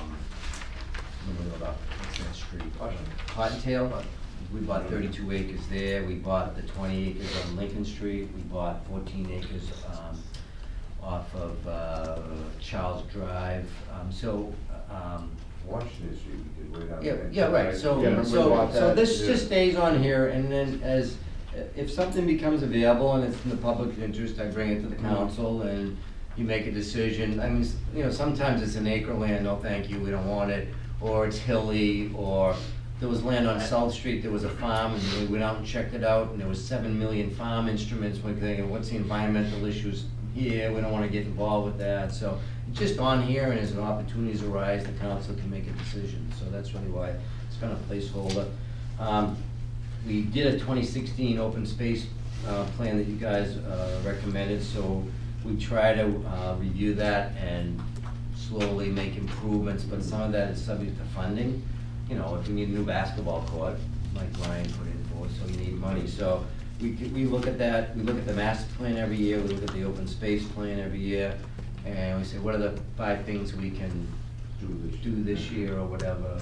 what's that street? Cottontail. We bought 32 acres there, we bought the 20 acres on Lincoln Street, we bought 14 acres, off of Charles Drive, Washington Street, we did way down yeah, there. yeah, right, so, Yeah, we so bought that, this yeah. just stays on here, and then if something becomes available and it's in the public interest, I bring it to the council, and you make a decision. I mean, you know, sometimes it's an acre land, no thank you, we don't want it, or it's hilly, or there was land on South Street, there was a farm, and we went out and checked it out, and there was 7 million farm instruments, we're thinking, what's the environmental issues here, we don't wanna get involved with that, so it's just on here, and as opportunities arise, the council can make a decision, so that's really why it's kind of placeholder. We did a 2016 open space plan that you guys recommended, so we try to review that and slowly make improvements, but some of that is subject to funding. You know, if you need a new basketball court, like Ryan put in for, so you need money. So we look at that, we look at the master plan every year, we look at the open space plan every year, and we say, what are the 5 things we can do this year or whatever,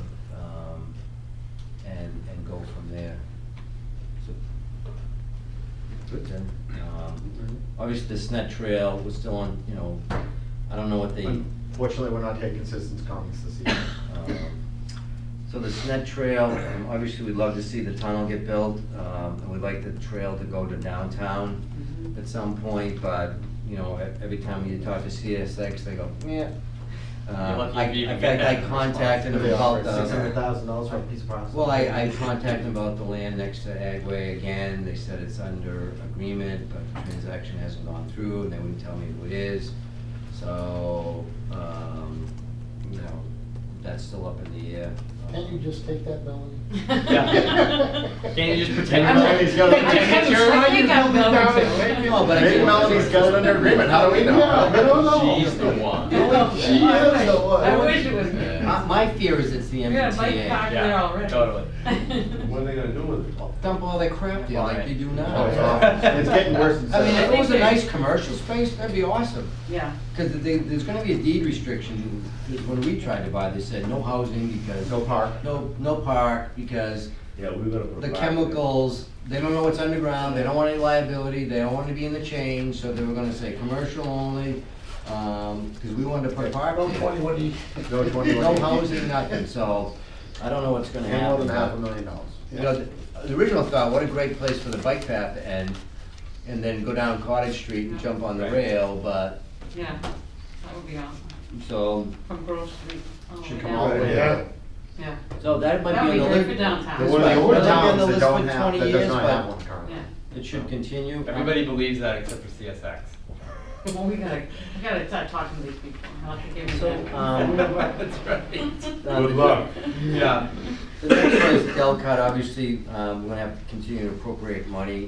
and go from there. So, good then. Obviously, the SNET trail was still on, you know, I don't know what they. Unfortunately, we're not taking citizens' comments this evening. So the SNET trail, obviously we'd love to see the tunnel get built, and we'd like the trail to go to downtown at some point, but, you know, every time you talk to CSX, they go, yeah. In fact, I contacted them about the. $600,000 for a piece of property. Well, I contacted them about the land next to Agway again, they said it's under agreement, but the transaction hasn't gone through, and they wouldn't tell me who it is. So, you know, that's still up in the air. Can't you just take that, Melanie? Yeah. Can't you just pretend Melody's got it. I think I'm going to. No, but I Maybe think- Melody's got it under agreement, how do we know? Yeah, I don't know. She's the one. She is the one. I wish it was me. My fear is it's the Yeah, Mike MBTA. parked there already. Totally. What are they gonna do with it? Dump all their crap there like they do Oh, it's now. awful. It's getting worse and I mean, worse. if it was a nice commercial space, that'd be awesome. Yeah. Because there's gonna be a deed restriction. When we tried to buy, they said no housing because. No park. No park because Yeah, we're gonna put. the a park chemicals, they don't know what's underground, they don't want any liability, they don't want to be in the change, so they were gonna say commercial only, because we wanted to put park. No 21E. No 21. No housing, nothing, so I don't know what's gonna And more happen. than $500,000. You know, the original thought, what a great place for the bike path to end, and then go down Cottage Street and jump on the Right. rail, but, Yeah, that would be awesome. so, From Grove Street. all the Should way come down. all the way Yeah. down. Yeah, so that might That'd be be on the great list. for downtown. There Right. were Well, more that'd be on towns the that list don't for have, 20 that does years, not but- have one currently. yeah. It should continue. Everybody believes that except for CSX. Well, we gotta start talking to these people. I'll have to give So, them That's right. Good luck. Yeah. The next one is Delcott, obviously, we're gonna have to continue to appropriate money,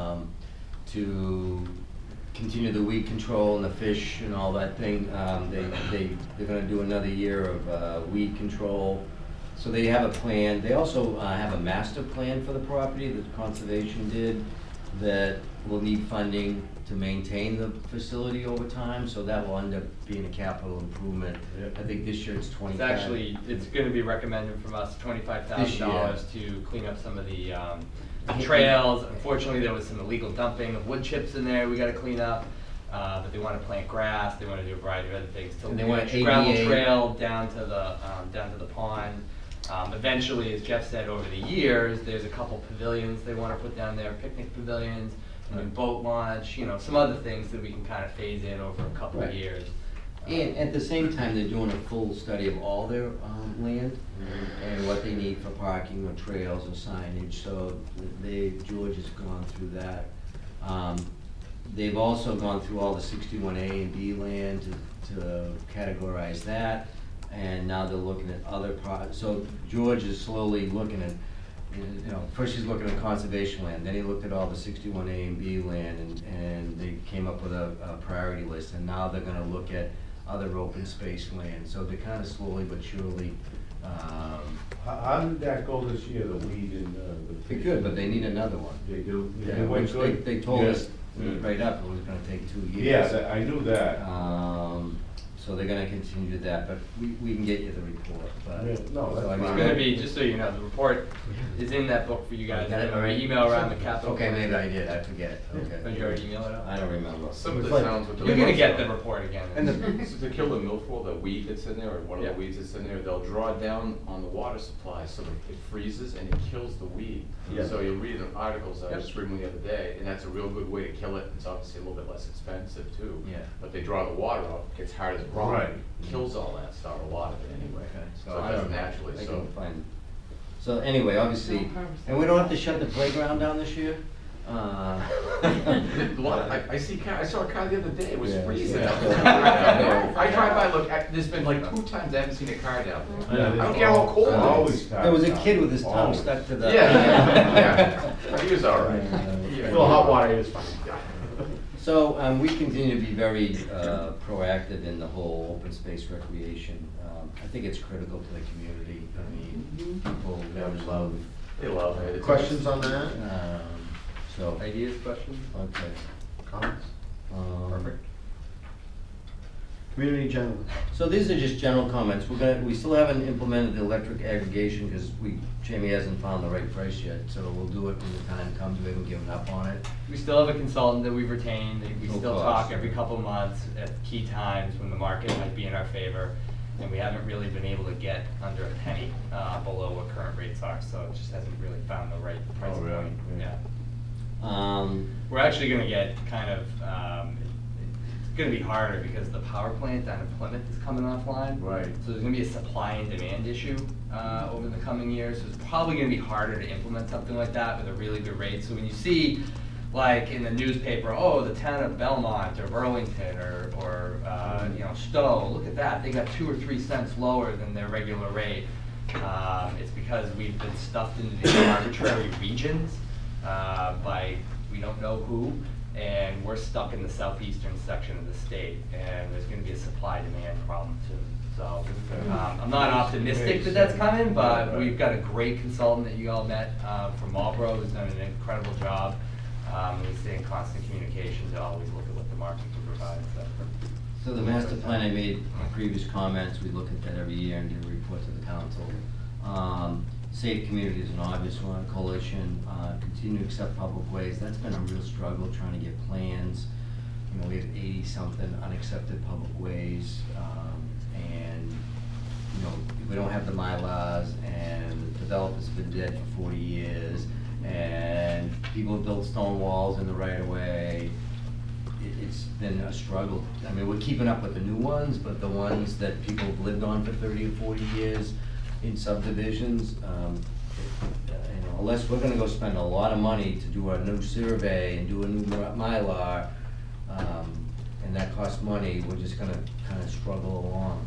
to continue the weed control and the fish and all that thing. They're gonna do another year of, weed control. So they have a plan. They also, have a master plan for the property that conservation did that will need funding to maintain the facility over time, so that will end up being a capital improvement. Yeah. I think this year it's 25. It's actually, it's gonna be recommended from us $25,000 to clean up some of the trails. Unfortunately, there was some illegal dumping of wood chips in there we gotta clean up. But they wanna plant grass, they wanna do a variety of other things. And they want gravel ADA. trail down to the pond. Eventually, as Jeff said, over the years, there's a couple pavilions they wanna put down there, picnic pavilions, a new boat launch, you know, some other things that we can kind of phase in over a couple of Right. years. And at the same time, they're doing a full study of all their land and what they need for parking or trails or signage, so George has gone through that. They've also gone through all the 61A and B land to categorize that, and now they're looking at other parts. So George is slowly looking at, you know, first he's looking at conservation land, then he looked at all the 61A and B land, and they came up with a priority list, and now they're gonna look at other open space land, so they're kinda slowly but surely, How did that go this year, the weed and, the they fish? could, but they need another one. They do? Yeah, It went which good? they told Yeah. us Yeah. right up, it was gonna take 2 Yeah, years. I knew that. So they're gonna continue that, but we can get you the report, but. Yeah, no, that's so I mean, It's gonna be, just so you know, the report is in that book for you guys. Got it Or already? email around the Capitol. Okay, maybe I did, I forget, Did okay. you already email it out? I don't remember. Some of the towns with the. You're gonna get the report again. And to kill the milfoil, the weed that's in there, or one of Yeah. the weeds that's in there, they'll draw down on the water supply, so that it freezes and it kills the weed. Yeah. So you read in articles, I Yep. was just reading the other day, and that's a real good way to kill it, it's obviously a little bit less expensive too. Yeah. But they draw the water out, it gets hard as brine, Right. kills all that stuff, a lot of it anyway. Okay, So I it does don't know. naturally, I so. can find. So anyway, obviously, No purpose. and we don't have to shut the playground down this year? I saw a car the other day, it was Yeah. freezing. Yeah. I drive by, look, there's been like 2 times I haven't seen a car down there. Yeah, I there's don't care how cold it is. always cars There was a down kid there. with his tongue Always. stuck to the. Yeah. He was all right. Yeah. A little hot water is fine. So, we continue to be very proactive in the whole open space recreation. I think it's critical to the community. I mean, people really love, They love it. It's- Questions on that? so, Ideas, questions? okay. Comments? Perfect. Community gentlemen. So these are just general comments. We still haven't implemented the electric aggregation because Jamie hasn't found the right price yet. So we'll do it when the time comes. We haven't given up on it. We still have a consultant that we've retained. We No still cost. talk every couple of months at key times when the market might be in our favor. And we haven't really been able to get under a penny below what current rates are. So it just hasn't really found the right price Oh, really? point. Yeah. We're actually gonna get kind of, it's gonna be harder because the power plant down in Plymouth is coming offline. Right. So there's gonna be a supply and demand issue over the coming years. So it's probably gonna be harder to implement something like that with a really good rate. So when you see, like in the newspaper, oh, the town of Belmont or Burlington or you know, Stowe, look at that, they got 2 or 3 cents lower than their regular rate. It's because we've been stuffed into these arbitrary regions by we don't know who, and we're stuck in the southeastern section of the state, and there's gonna be a supply-demand problem soon. So, I'm not optimistic that that's coming, but we've got a great consultant that you all met from Marlboro who's done an incredible job. We stay in constant communication to always look at what the market can provide, so. So the master plan, I made my previous comments. We look at that every year and give a report to the council. Safe community is an obvious one. Coalition, continue to accept public ways. That's been a real struggle trying to get plans. You know, we have 80-something unaccepted public ways, and you know, we don't have the MyLaws, and developers have been dead for 40 years, and people have built stone walls in the right-of-way. It's been a struggle. I mean, we're keeping up with the new ones, but the ones that people have lived on for 30 or 40 years in subdivisions, you know, unless we're gonna go spend a lot of money to do a new survey and do a new Mylar, and that costs money, we're just gonna kind of struggle along.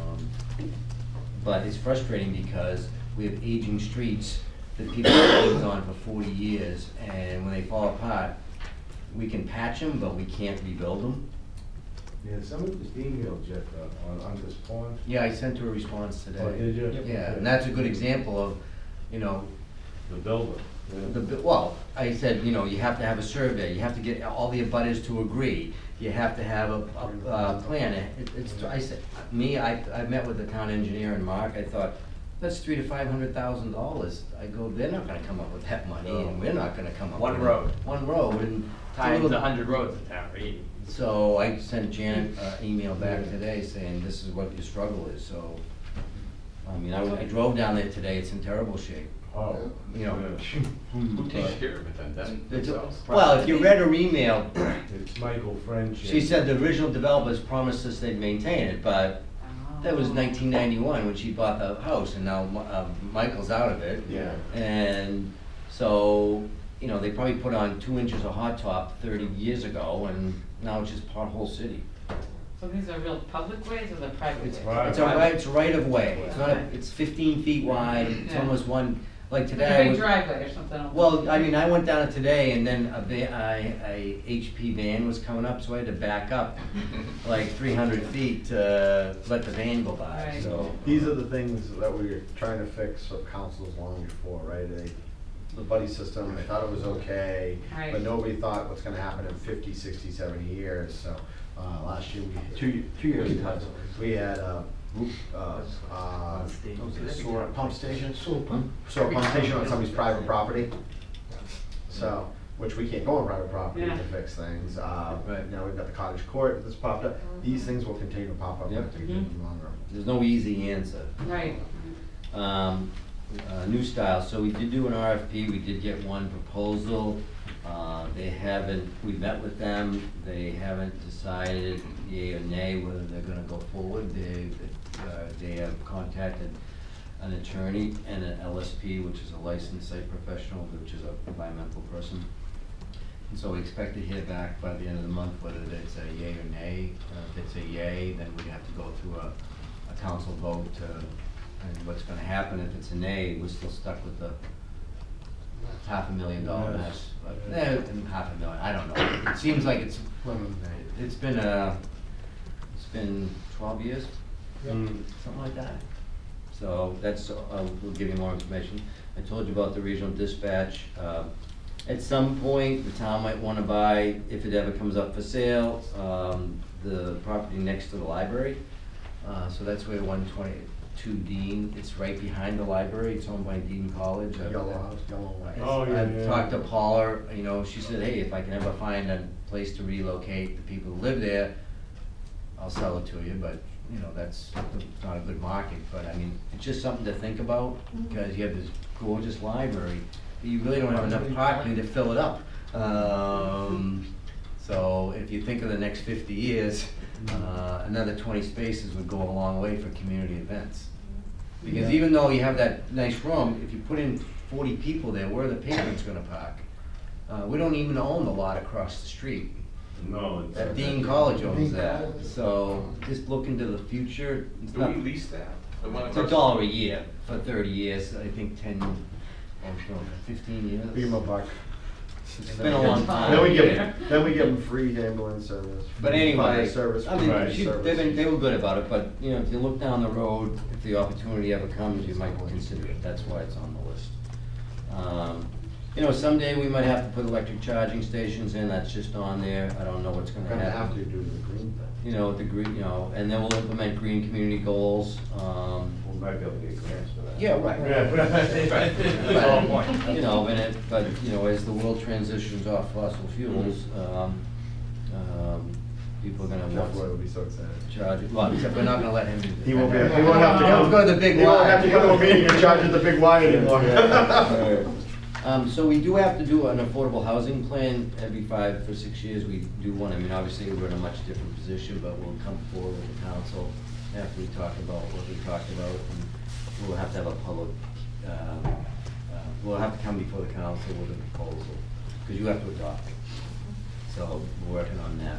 But it's frustrating because we have aging streets that people have lived on for 40 years, and when they fall apart, we can patch them, but we can't rebuild them. Yeah, somebody just emailed Jeff on this point. Yeah, I sent her a response today. Oh, did you? Yeah, and that's a good example of, you know, The builder. Yeah. well, I said, you know, you have to have a survey, you have to get all the abutters to agree, you have to have a plan. I said, I met with the town engineer and Mark, I thought, that's $300,000 to $500,000. I go, they're not gonna come up with that money, and we're not gonna come up with One road. One road, and. Times 100 roads in town, or 80. So I sent Janet an email back today saying this is what your struggle is, so. I mean, I drove down there today, it's in terrible shape, Oh. you know. Who takes care of it then? Them themselves? Well, if you read her email, It's Michael French. she said the original developers promised us they'd maintain it, but that was 1991 when she bought the house, and now Michael's out of it. Yeah. And so, you know, they probably put on 2 inches of hot top 30 years ago, and now it's just pothole city. So these are real public ways or the private ways? It's right of way. It's not it's 15 feet wide. It's Yeah. almost one, like Like today. a I big was- driveway or something? Well, I mean, I went down it today, and then a HP van was coming up, so I had to back up like 300 feet to let the van go by, Right. so. These are the things that we were trying to fix for councils long before, right? The buddy system, they thought it was okay, Right. but nobody thought what's gonna happen in 50, 60, 70 years, so last year, two years ago, we had pump station, sewer pump station on somebody's private property. So, which we can't go on private property to fix things. Now we've got the cottage court that's popped up. These things will continue to pop up if they get longer. There's no easy answer. Right. New style, so we did do an RFP, we did get one proposal. They haven't, we met with them, they haven't decided yea or nay whether they're gonna go forward. They have contacted an attorney and an LSP, which is a licensed site professional, which is an environmental person. And so we expect to hear back by the end of the month whether it's a yea or nay. If it's a yea, then we'd have to go through a council vote and what's gonna happen if it's a nay, we're still stuck with the $500,000 mess. $500,000, I don't know. It seems like it's been 12 years, something like that. So that's, we'll give you more information. I told you about the regional dispatch. At some point, the town might want to buy, if it ever comes up for sale, the property next to the library. So that's where 122 Dean, it's right behind the library, it's owned by Dean College. Yellow light. I've talked to Paula, you know, she said, hey, if I can ever find a place to relocate the people who live there, I'll sell it to you, but, you know, that's not a good market, but I mean, it's just something to think about, because you have this gorgeous library, but you really don't have enough parking to fill it up. So if you think of the next 50 years, another 20 spaces would go a long way for community events. Because even though you have that nice room, if you put in 40 people there, where are the patrons gonna park? We don't even own the lot across the street. No. That Dean College owns that, so just look into the future. Do we lease that? It's $1 a year for 30 years, I think 15 years. Give them a buck. It's been a long time. Then we give them free ambulance service. But anyway, service, I mean, service. they were good about it, but, you know, if you look down the road, if the opportunity ever comes, you might consider it, that's why it's on the list. You know, someday we might have to put electric charging stations in, that's just on there, I don't know what's gonna We're gonna have happen. to do the green thing. You know, the green, you know, and then we'll implement green community goals, We might be able to get grants for that. yeah, right. That's the whole point. You know, but, you know, as the world transitions off fossil fuels, people are gonna Jeff want Lloyd will be so excited. charge, well, except we're not gonna let him do that. He won't have to come. Go to the big He won't Y. have to come to a meeting and charge at the big Y anymore. So we do have to do an affordable housing plan every 5 or 6 years. We do one, I mean, obviously, we're in a much different position, but we'll come forward with the council after we talk about what we talked about. And we'll have to have a public, we'll have to come before the council with a proposal, because you have to adopt it. So we're working on that.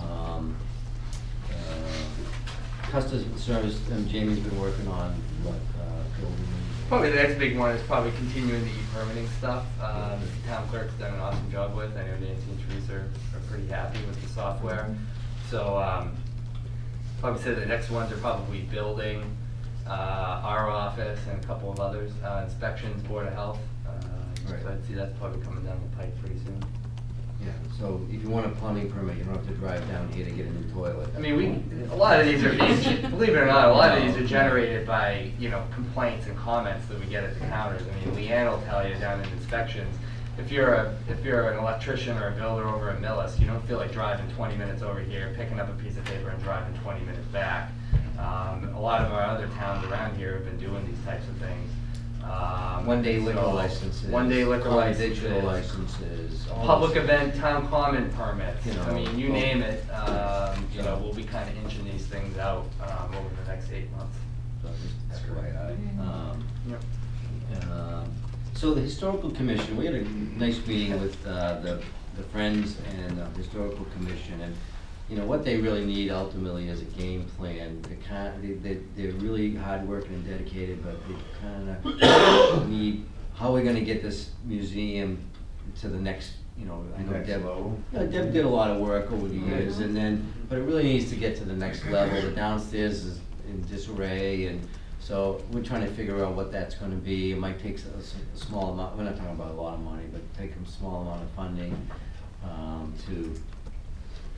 Customer service, Jamie's been working on, building. Probably the next big one is probably continuing the e-permitting stuff. The town clerk's done an awesome job with. I know Nancy and Teresa are pretty happy with the software. So probably say the next ones are probably building, our office, and a couple of others. Inspections, Board of Health. Right. So I'd see that's probably coming down the pipe pretty soon. Yeah, so if you want a plumbing permit, you don't have to drive down here to get a new toilet. I mean, a lot of these are being, believe it or not, a lot of these are generated by, you know, complaints and comments that we get at the counters. I mean, Leanne will tell you down in inspections, if you're an electrician or a builder over at Millis, you don't feel like driving 20 minutes over here, picking up a piece of paper and driving 20 minutes back. A lot of our other towns around here have been doing these types of things. One-day liquor licenses. One-day liquor licenses. Digital licenses. Public event, town common permits. You know, I mean, you name it, you know, we'll be kind of inching these things out over the next 8 months. So just FYI. Yep. So the Historical Commission, we had a nice meeting with the Friends and the Historical Commission, and you know, what they really need ultimately is a game plan. They're really hardworking and dedicated, but they kind of need, how are we gonna get this museum to the next, you know, I know Deb did a lot of work over the years, and then, but it really needs to get to the next level. The downstairs is in disarray, and so we're trying to figure out what that's gonna be. It might take a small amount, we're not talking about a lot of money, but take a small amount of funding to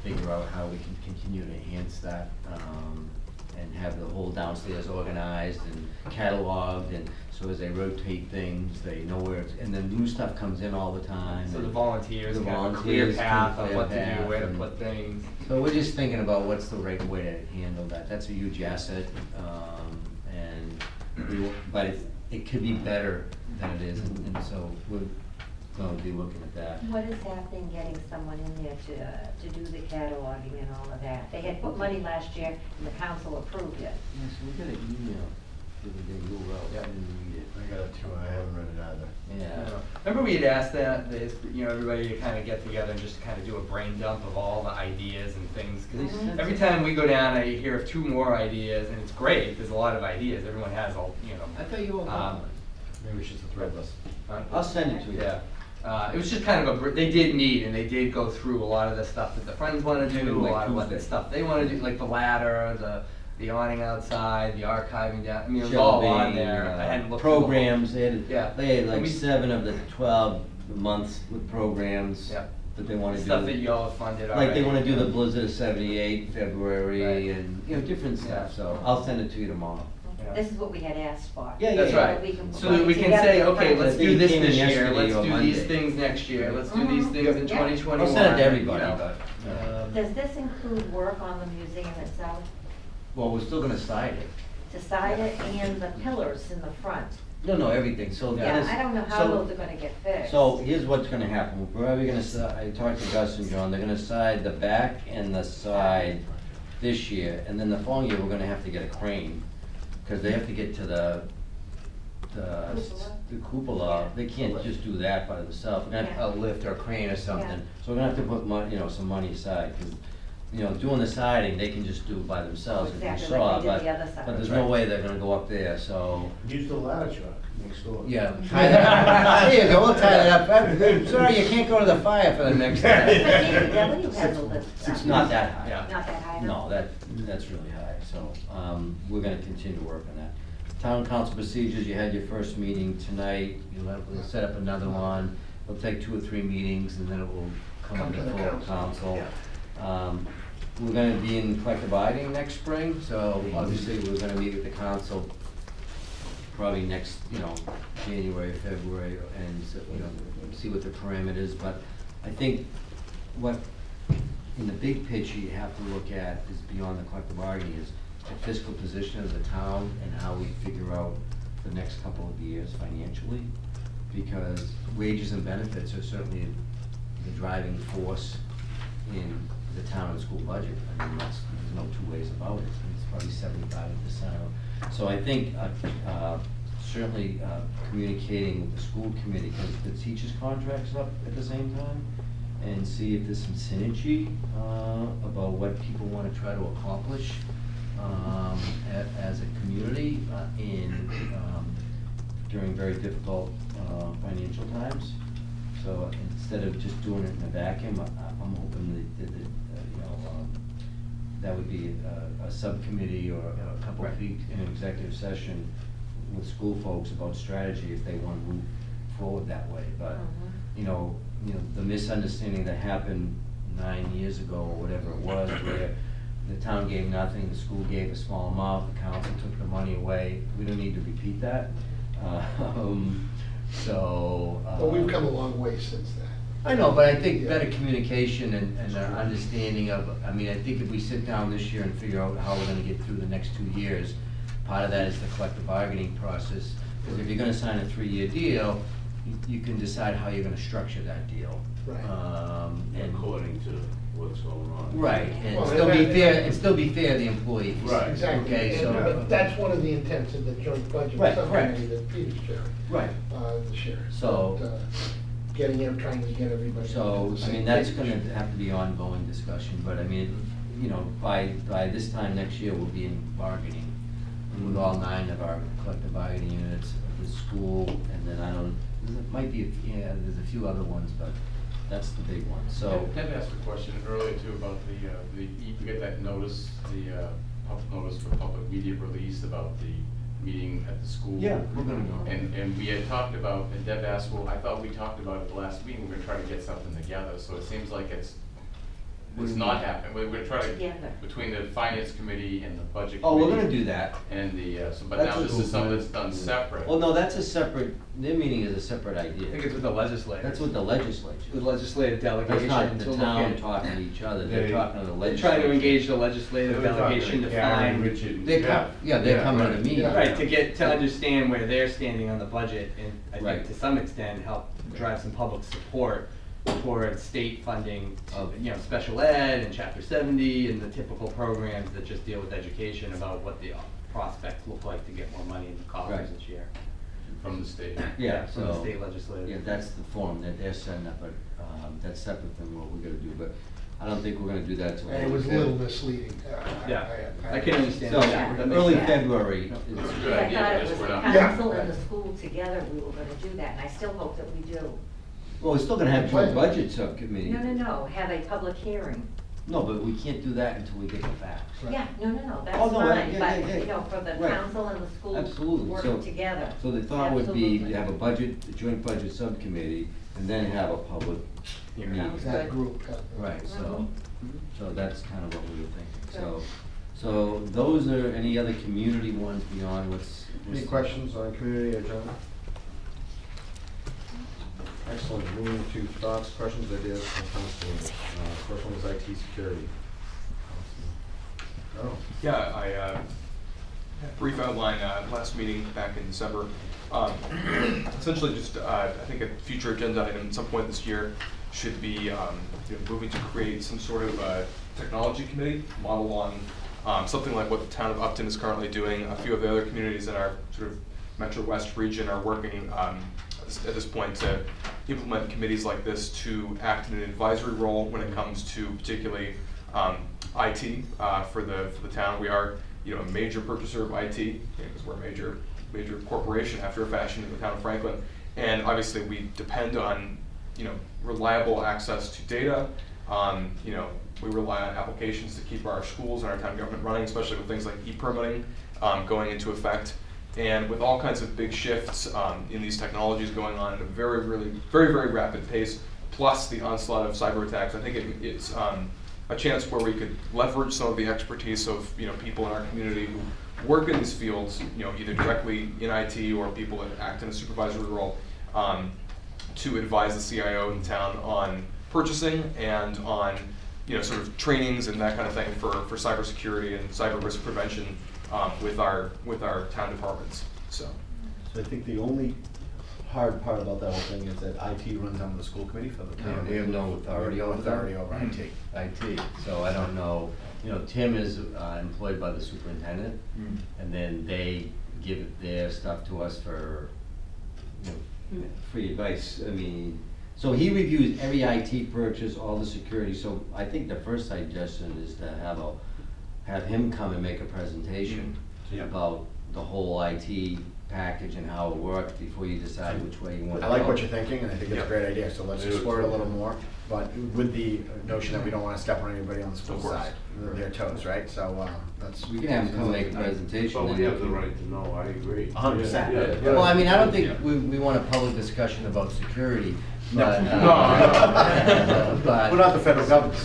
figure out how we can continue to enhance that, and have the whole downstairs organized and cataloged, and so as they rotate things, they know where it's, and then new stuff comes in all the time. So the and volunteers the can have a clear volunteers path can of what to clear do, where to path, put things. So we're just thinking about what's the right way to handle that. That's a huge asset, but it could be better than it is, and so we're gonna be looking at that. What is happening getting someone in there to do the cataloging and all of that? They had put money last year and the council approved it. Yeah, so we got an email, that you wrote, I didn't read it. I got it too, I haven't read it either. Yeah. Remember we had asked everybody to kind of get together and just kind of do a brain dump of all the ideas and things. Because Mhm. every time we go down, I hear of 2 more ideas, and it's great. There's a lot of ideas. Everyone has all, I thought you were on. Maybe it's just a thread list. I'll send it to you. Yeah. It was just kind of they did meet, and they did go through a lot of the stuff that the friends want to do, a lot of what the stuff they want to do, like the ladder, the awning outside, the archiving down. I mean, it was all on there. I hadn't looked through the whole- Programs, they Yeah. had like We- 7 of the 12 months with programs Yeah. that they want to do. Stuff that y'all have funded already. Like they want to do the Blizzard of '78 in February, Right. and different stuff, Yeah. so I'll send it to you tomorrow. Yeah. This is what we had asked for. Yeah, That's yeah. right. So put that we can together say, the okay, plans. let's I do think this it came in this year, yesterday let's or do these Monday. things next year, let's do Mhm. these things in Yeah. 2021. I'll send it to everybody, you know. but, Does this include work on the museum itself? well, we're still gonna side it. To side it and the pillars in the front? No, everything, so. Yeah, this- I don't know how so- those are gonna get fixed. So here's what's gonna happen, we're probably gonna, I talked to Gus and John, they're gonna side the back and the side this year, and then the following year, we're gonna have to get a crane, cause they have to get to the cupola, they can't just do that by themselves, we're gonna have to lift or a crane or something. Yeah. So we're gonna have to put some money aside, cause, doing the siding, they can just do by themselves if you Exactly saw, like they did but, the other side. but there's no way they're gonna go up there, so. Use the ladder truck next door. Yeah. There you go, we'll tie it up. Sorry, you can't go to the fire for the next time. But DPW has a lift. It's not that high. Yeah. Not that high? No, that's really high, so, we're gonna continue to work on that. Town council procedures, you had your first meeting tonight, we'll set up another one. It'll take 2 or 3 meetings, and then it will come to the full council. We're gonna be in collective bargaining next spring, so obviously we're gonna meet with the council probably next, January, February, and, see what the parameters, but I think what, in the big picture, you have to look at is beyond the collective bargaining is the fiscal position of the town and how we figure out the next couple of years financially, because wages and benefits are certainly the driving force in the town and school budget. I mean, there's no 2 ways about it. It's probably 75%. So I think certainly communicating with the school committee, because the teachers' contract's up at the same time, and see if there's some synergy about what people want to try to accomplish as a community during very difficult financial times. So instead of just doing it in a vacuum, I'm hoping that that would be a subcommittee or a couple of feet in an executive session with school folks about strategy if they want to move forward that way. But, the misunderstanding that happened 9 years ago or whatever it was, where the town gave nothing, the school gave a small amount, the council took the money away, we don't need to repeat that. But we've come a long way since then. I know, but I think better communication and understanding of, I think if we sit down this year and figure out how we're gonna get through the next 2 years, part of that is the collective bargaining process. Because if you're gonna sign a 3-year deal, you can decide how you're gonna structure that deal. Right. And According to what's going on. right, and Well, still and be that- fair, and still be fair to the employees. Right. Exactly. Okay, And, so. but that's one of the intents of the joint budget Right, subcommittee correct. that Peter's chairing, Right. the chair. So- But, trying to get everybody. So, on the same that's page. gonna have to be ongoing discussion, but by this time next year, we'll be in bargaining with all 9 of our collective bargaining units of the school, and then there's a few other ones, but that's the big one, so. Deb asked a question earlier too about you get that notice, the public notice for public media release about the meeting at the school. Yeah, we're gonna go. And we had talked about, and Deb asked, well, I thought we talked about it the last meeting, we're gonna try to get something together, so it seems like it's It's not happening. We're gonna try to, Together. between the finance committee and the budget committee. Oh, we're gonna do that. And the, but That's now a this cool is something plan. that's done separate. Well, no, that's a separate, their meeting is a separate I think idea. it's with the legislators. That's with the legislature. The legislative That's delegation not to the look town at. talking to each other, they're They- talking to the They're legislature. trying to engage the legislative They were talking delegation to Karen, find. Richard, and They Jeff. come, yeah, they're coming to the right. meeting. Yeah. Right, to understand where they're standing on the budget and I Right. think to some extent help drive some public support towards state funding, Of- you know, special ed and chapter 70 and the typical programs that just deal with education about what the prospects look like to get more money into coffers Right. this year. From the state. Yeah, From the so, state legislative. yeah, that's the form that they're setting up, but, that's separate from what we're gonna do, but I don't think we're gonna do that till. And it was a little misleading. Yeah, I can understand So, that. That makes early sense. February It's a is, good I idea, thought but it just was we're the not. council and the school together, we were gonna do that, and I still hope that we do. well, we're still gonna have joint budget subcommittee. No, have a public hearing. No, but we can't do that until we get the facts. Yeah, no, that's Oh, no, fine, yeah, but, yeah. you know, for the Right. council and the school Absolutely. working So- together. So the thought would be to Absolutely. have a budget, a joint budget subcommittee, and then have a public meeting. Sounds That good. group. Right, so, so that's kind of what we were thinking, so, Good. so those are, any other community ones beyond what's? Any questions on community or John? Excellent, moving to thoughts, questions, ideas from council. First one is IT security. Oh. Yeah, I, brief outline, last meeting back in December. Essentially just, I think a future agenda item at some point this year should be, you know, moving to create some sort of, technology committee model on, something like what the town of Upton is currently doing. A few of the other communities in our sort of Metro West region are working, at this point to implement committees like this to act in an advisory role when it comes to particularly IT for the town. We are, you know, a major purchaser of IT because we're a major corporation after a fashion in the town of Franklin, and obviously we depend on, you know, reliable access to data. You know, we rely on applications to keep our schools and our town government running, especially with things like e-permitting going into effect. And with all kinds of big shifts in these technologies going on at a very rapid pace, plus the onslaught of cyber attacks, I think it's a chance where we could leverage some of the expertise of, you know, people in our community who work in these fields, you know, either directly in IT or people that act in a supervisory role, to advise the CIO in town on purchasing and on, you know, sort of trainings and that kind of thing for cybersecurity and cyber risk prevention with our town departments. So So I think the only hard part about that whole thing is that IT runs under the school committee for the Yeah, town. we have no authority We have no over that. authority over IT. IT, so I don't know, you know, Tim is employed by the superintendent, and then they give their stuff to us for, you know, free advice. I mean, so he reviews every IT purchase, all the security, so I think the first suggestion is to have him come and make a presentation about the whole IT package and how it works before you decide which way you want to I go. like what you're thinking, and I think it's a great idea, so let's explore it a little more, but with the notion that we don't wanna step on anybody on the school Of course. side, their toes, right? So, that's. We can have him come make a presentation. But and we he have the can- right to know, I agree. 100%. Yeah. Well, I mean, I don't think we want a public discussion about security, No. but, We're not the federal government.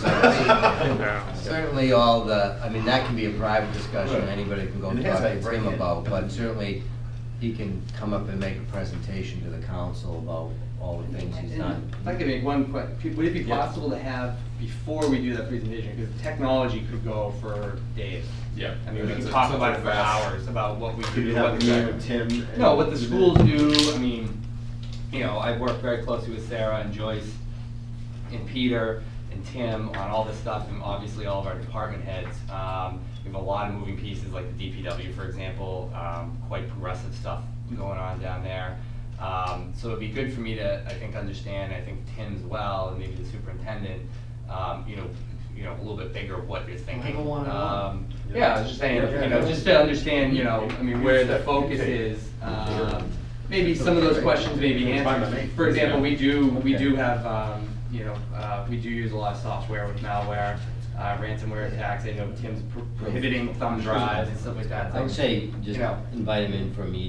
certainly all the, I mean, that can be a private discussion, Right. anybody can go And it talk has to that break Tim in. about, but certainly he can come up and make a presentation to the council about all the things he's done. If I could make one question, would it be possible to have, before we do that presentation, because technology could go for days. Yeah. I mean, we It's can a- talk such about a it for vast- hours, about what we Could could you do, have what a meeting with Tim? and- No, what the schools do, I mean, you know, I work very closely with Sarah and Joyce and Peter and Tim on all this stuff, and obviously all of our department heads. We have a lot of moving pieces, like the DPW, for example, quite progressive stuff going on down there. So it'd be good for me to, I think, understand, I think Tim as well, and maybe the superintendent, you know, a little bit bigger what you're thinking. Have a one-on-one. Yeah, I was just saying, you know, just to understand, you know, I mean, where the focus is. Maybe some of those questions may be answered. For example, we do have, you know, we do use a lot of software with malware, ransomware attacks. I know Tim's prohibiting thumb drives and stuff like that. I would say just You know. invite him in for a meeting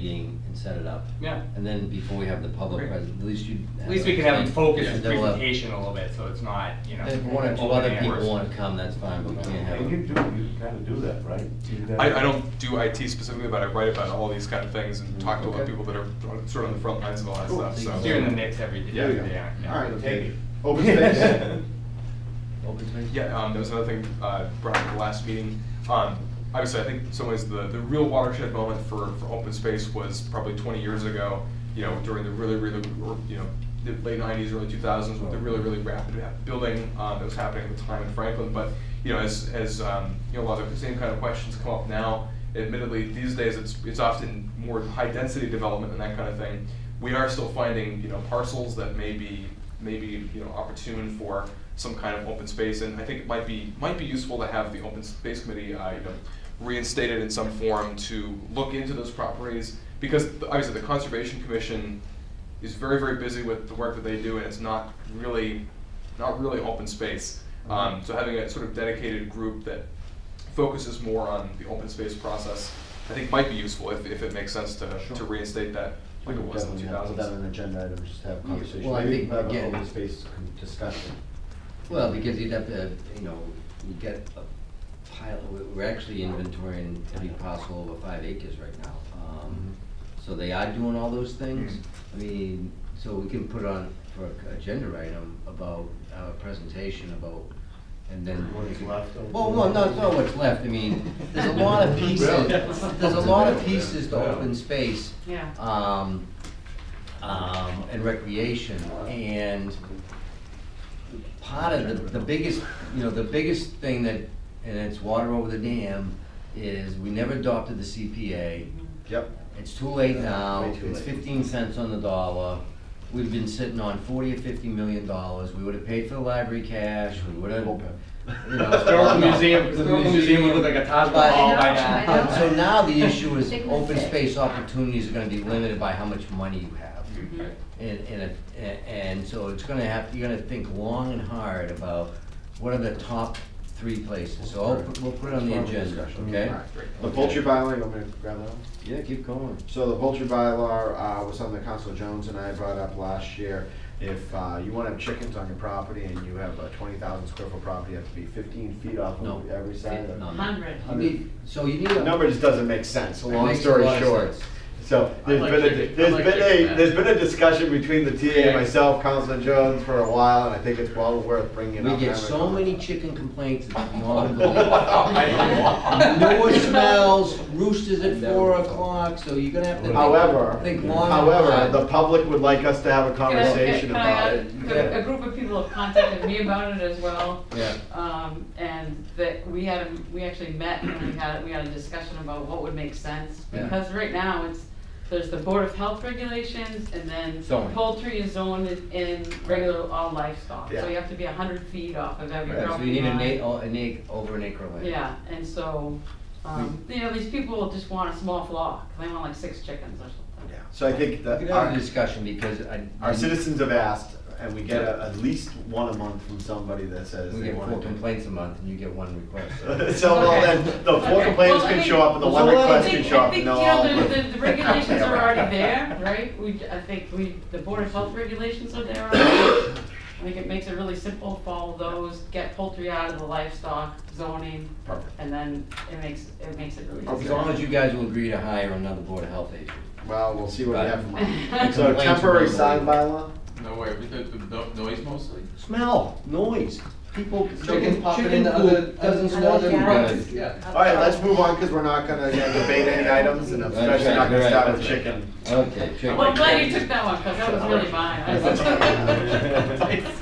and set it up. Yeah. And then before we have the public Great. present, at least you. At least we can have them focus Yeah, the they'll have- presentation a little bit, so it's not, you know. If one or two open other and people worse. wanna come, that's fine, but we can't have. And you kind of do that, right? You do that. I don't do IT specifically, but I write about all these kind of things and talk to a lot of Okay. people that are sort of on the front lines of all that stuff, so. So you're in the mix every day. There we go. Yeah. All right, take it. Open space. Open space? Yeah, there was another thing brought up at the last meeting. Obviously, I think in some ways the real watershed moment for open space was probably 20 years ago, you know, during the really, or, you know, the late 90s, early 2000s, with the really, really rapid building that was happening at the time in Franklin. But, you know, as you know, a lot of the same kind of questions come up now. Admittedly, these days it's often more high density development and that kind of thing. We are still finding, you know, parcels that may be, you know, opportune for some kind of open space, and I think it might be useful to have the open space committee, you know, reinstated in some form to look into those properties, because obviously the Conservation Commission is very, very busy with the work that they do, and it's not really open space. So having a sort of dedicated group that focuses more on the open space process, I think might be useful if it makes sense to reinstate that like it was in the 2000s. Put that on an agenda item, just have a conversation. Well, I Maybe think, have an again- open space discussion. Well, because you'd have to, you know, you get a pile, we're actually inventorying every parcel over 5 acres right now. So they are doing all those things. I mean, so we can put on for an agenda item about our presentation about, and then. What's left over? Well, no, not what's left. I mean, there's a lot of pieces, there's a lot of pieces to open space. Yeah. And recreation, and part of the biggest, you know, the biggest thing that, and it's water over the dam, is we never adopted the CPA. Yep. It's too late now, Way too it's late. 15 cents on the dollar. We've been sitting on $40 or $50 million. We would've paid for the library cash, we would've, you know. Historical museum would look like a Taj Mahal by I now. know. So now the issue is Big open mistake. space opportunities are gonna be limited by how much money you have. Right. And so it's gonna have, you're gonna think long and hard about what are the top 3 places. So we'll put it on the agenda, okay? All right, great. The poultry bylaw, you want me to grab that one? Yeah, keep going. So the poultry bylaw was something that Councilor Jones and I brought up last year. If you want to have chickens on your property and you have a 20,000 square foot property, you have to be 15 feet off No. of every side. No, no. 100. You need, so you need The a. number just doesn't make sense, It long makes a story lot of short. sense. So I like chicken. there's been a discussion between the TA and Yeah. myself, Councilor Jones, for a while, and I think it's well worth bringing it We up. get and having a so many conversation. chicken complaints, it's beyond belief. Newer smells, roosters at 4 o'clock, so you're gonna have to However, think long and however, hard. the public would like us to have a conversation Can I about add, it. a group of people have contacted me about it as well. Yeah. And that we actually met and we had a discussion about what would make sense. Yeah. Because right now there's the Board of Health regulations, and then Zoning. poultry is zoned in regular all livestock. So Yeah. you have to be 100 feet off of every Right, so property you need line. over an acre land. Yeah, and so, you know, these people just want a small flock, they want like 6 chickens or something. Yeah. So I think We that could have a discussion because our citizens have asked, and we get at least one a month from somebody that says we they get want 4 to. complaints a month and you get 1 request. So, well, then, the 4 Okay. complaints Well, I can mean- show up, and the Well, one so what I request can show up, and they'll all. The regulations are already there, right? I think the Board of Health regulations are there already. I think it makes it really simple, follow those, get poultry out of the livestock zoning, Perfect. and then it makes it really As easy. long as you guys will agree to hire another Board of Health agent. Well, we'll see what we Right. have for Monday. And So complaints temporary will be sign illegal. bylaw? No way, we did the noise mostly? Smell, noise, people, Chicken- chicken popping chicken in the food other, doesn't smell Other good. jobs. Yeah. All right, let's move on, because we're not gonna debate any items, and especially not gonna start with chicken. Okay, chicken. Well, I'm glad you took that one, because that was really mine.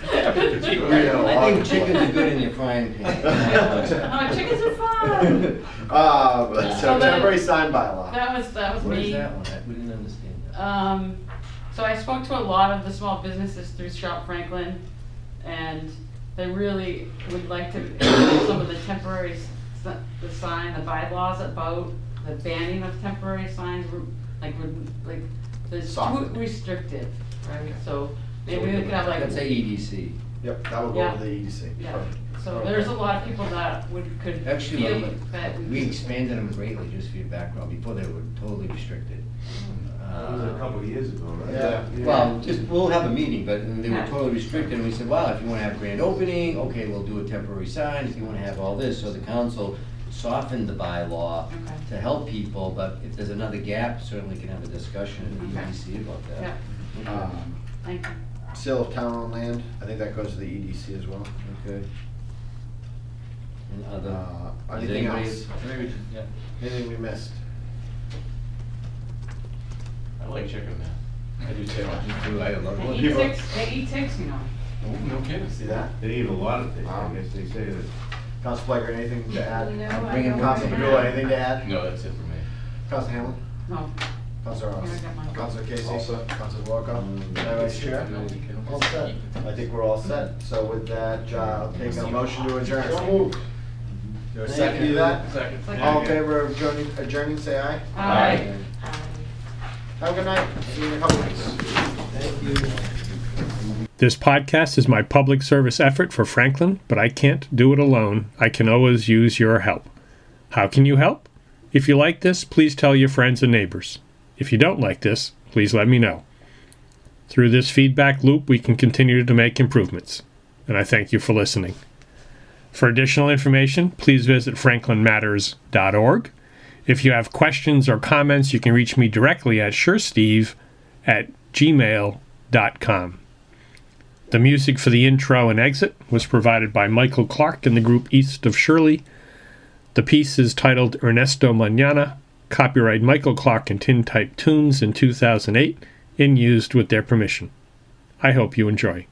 I think chickens are good in your frying pan. Oh, chickens are fun. So So then- temporary sign bylaw. That was What is me. that one? We didn't understand that. So I spoke to a lot of the small businesses through Shop Franklin, and they really would like to implement some of the temporary, the sign, the bylaws about the banning of temporary signs, like, there's too Soften. restrictive, right? So maybe we could have like. That's a EDC. Yep, that will go Yeah. to the EDC. Yeah, Perfect. so there's a lot of people that could Actually, feel that. we expanded them greatly, just for your background. Before they were totally restricted. That was a couple of years ago, right? Yeah. Well, just, we'll have a meeting, but they were Yeah. totally restricted, and we said, well, if you wanna have grand opening, okay, we'll do a temporary sign, if you wanna have all this, so the council softened the bylaw Okay. to help people, but if there's another gap, certainly can have a discussion in the Okay. EDC about that. Yeah, Okay. thank you. Sale of town-owned land, I think that goes to the EDC as well. Okay. And other, is Anything anybody- else? Maybe, yeah. Anything we missed? I like chicken, man. I do too. I don't know. They eat people- ticks, they eat ticks, you know. Oh, no kidding. See that? They eat a lot of things, I guess they say that. Council Plager, anything to add? No, I'll I bring him don't. Council Padula, anything to add? No, that's it for me. Council Hamlin? No, Council Ross? Yeah, I got mine. Council Casey? All set. Council Walker? Vice Chair? All set. I think we're all set. So with that, I'll take a motion to adjourn. So moved. Do a second to that? Second. All in favor of adjourning, say aye. Aye. Have a good night. See you in a couple weeks. Thank you. This podcast is my public service effort for Franklin, but I can't do it alone. I can always use your help. How can you help? If you like this, please tell your friends and neighbors. If you don't like this, please let me know. Through this feedback loop, we can continue to make improvements, and I thank you for listening. For additional information, please visit franklinmatters.org. If you have questions or comments, you can reach me directly at suresteve@gmail.com. The music for the intro and exit was provided by Michael Clark and the group East of Shirley. The piece is titled Ernesto Mañana, copyright Michael Clark and Tintype Tunes in 2008, and used with their permission. I hope you enjoy.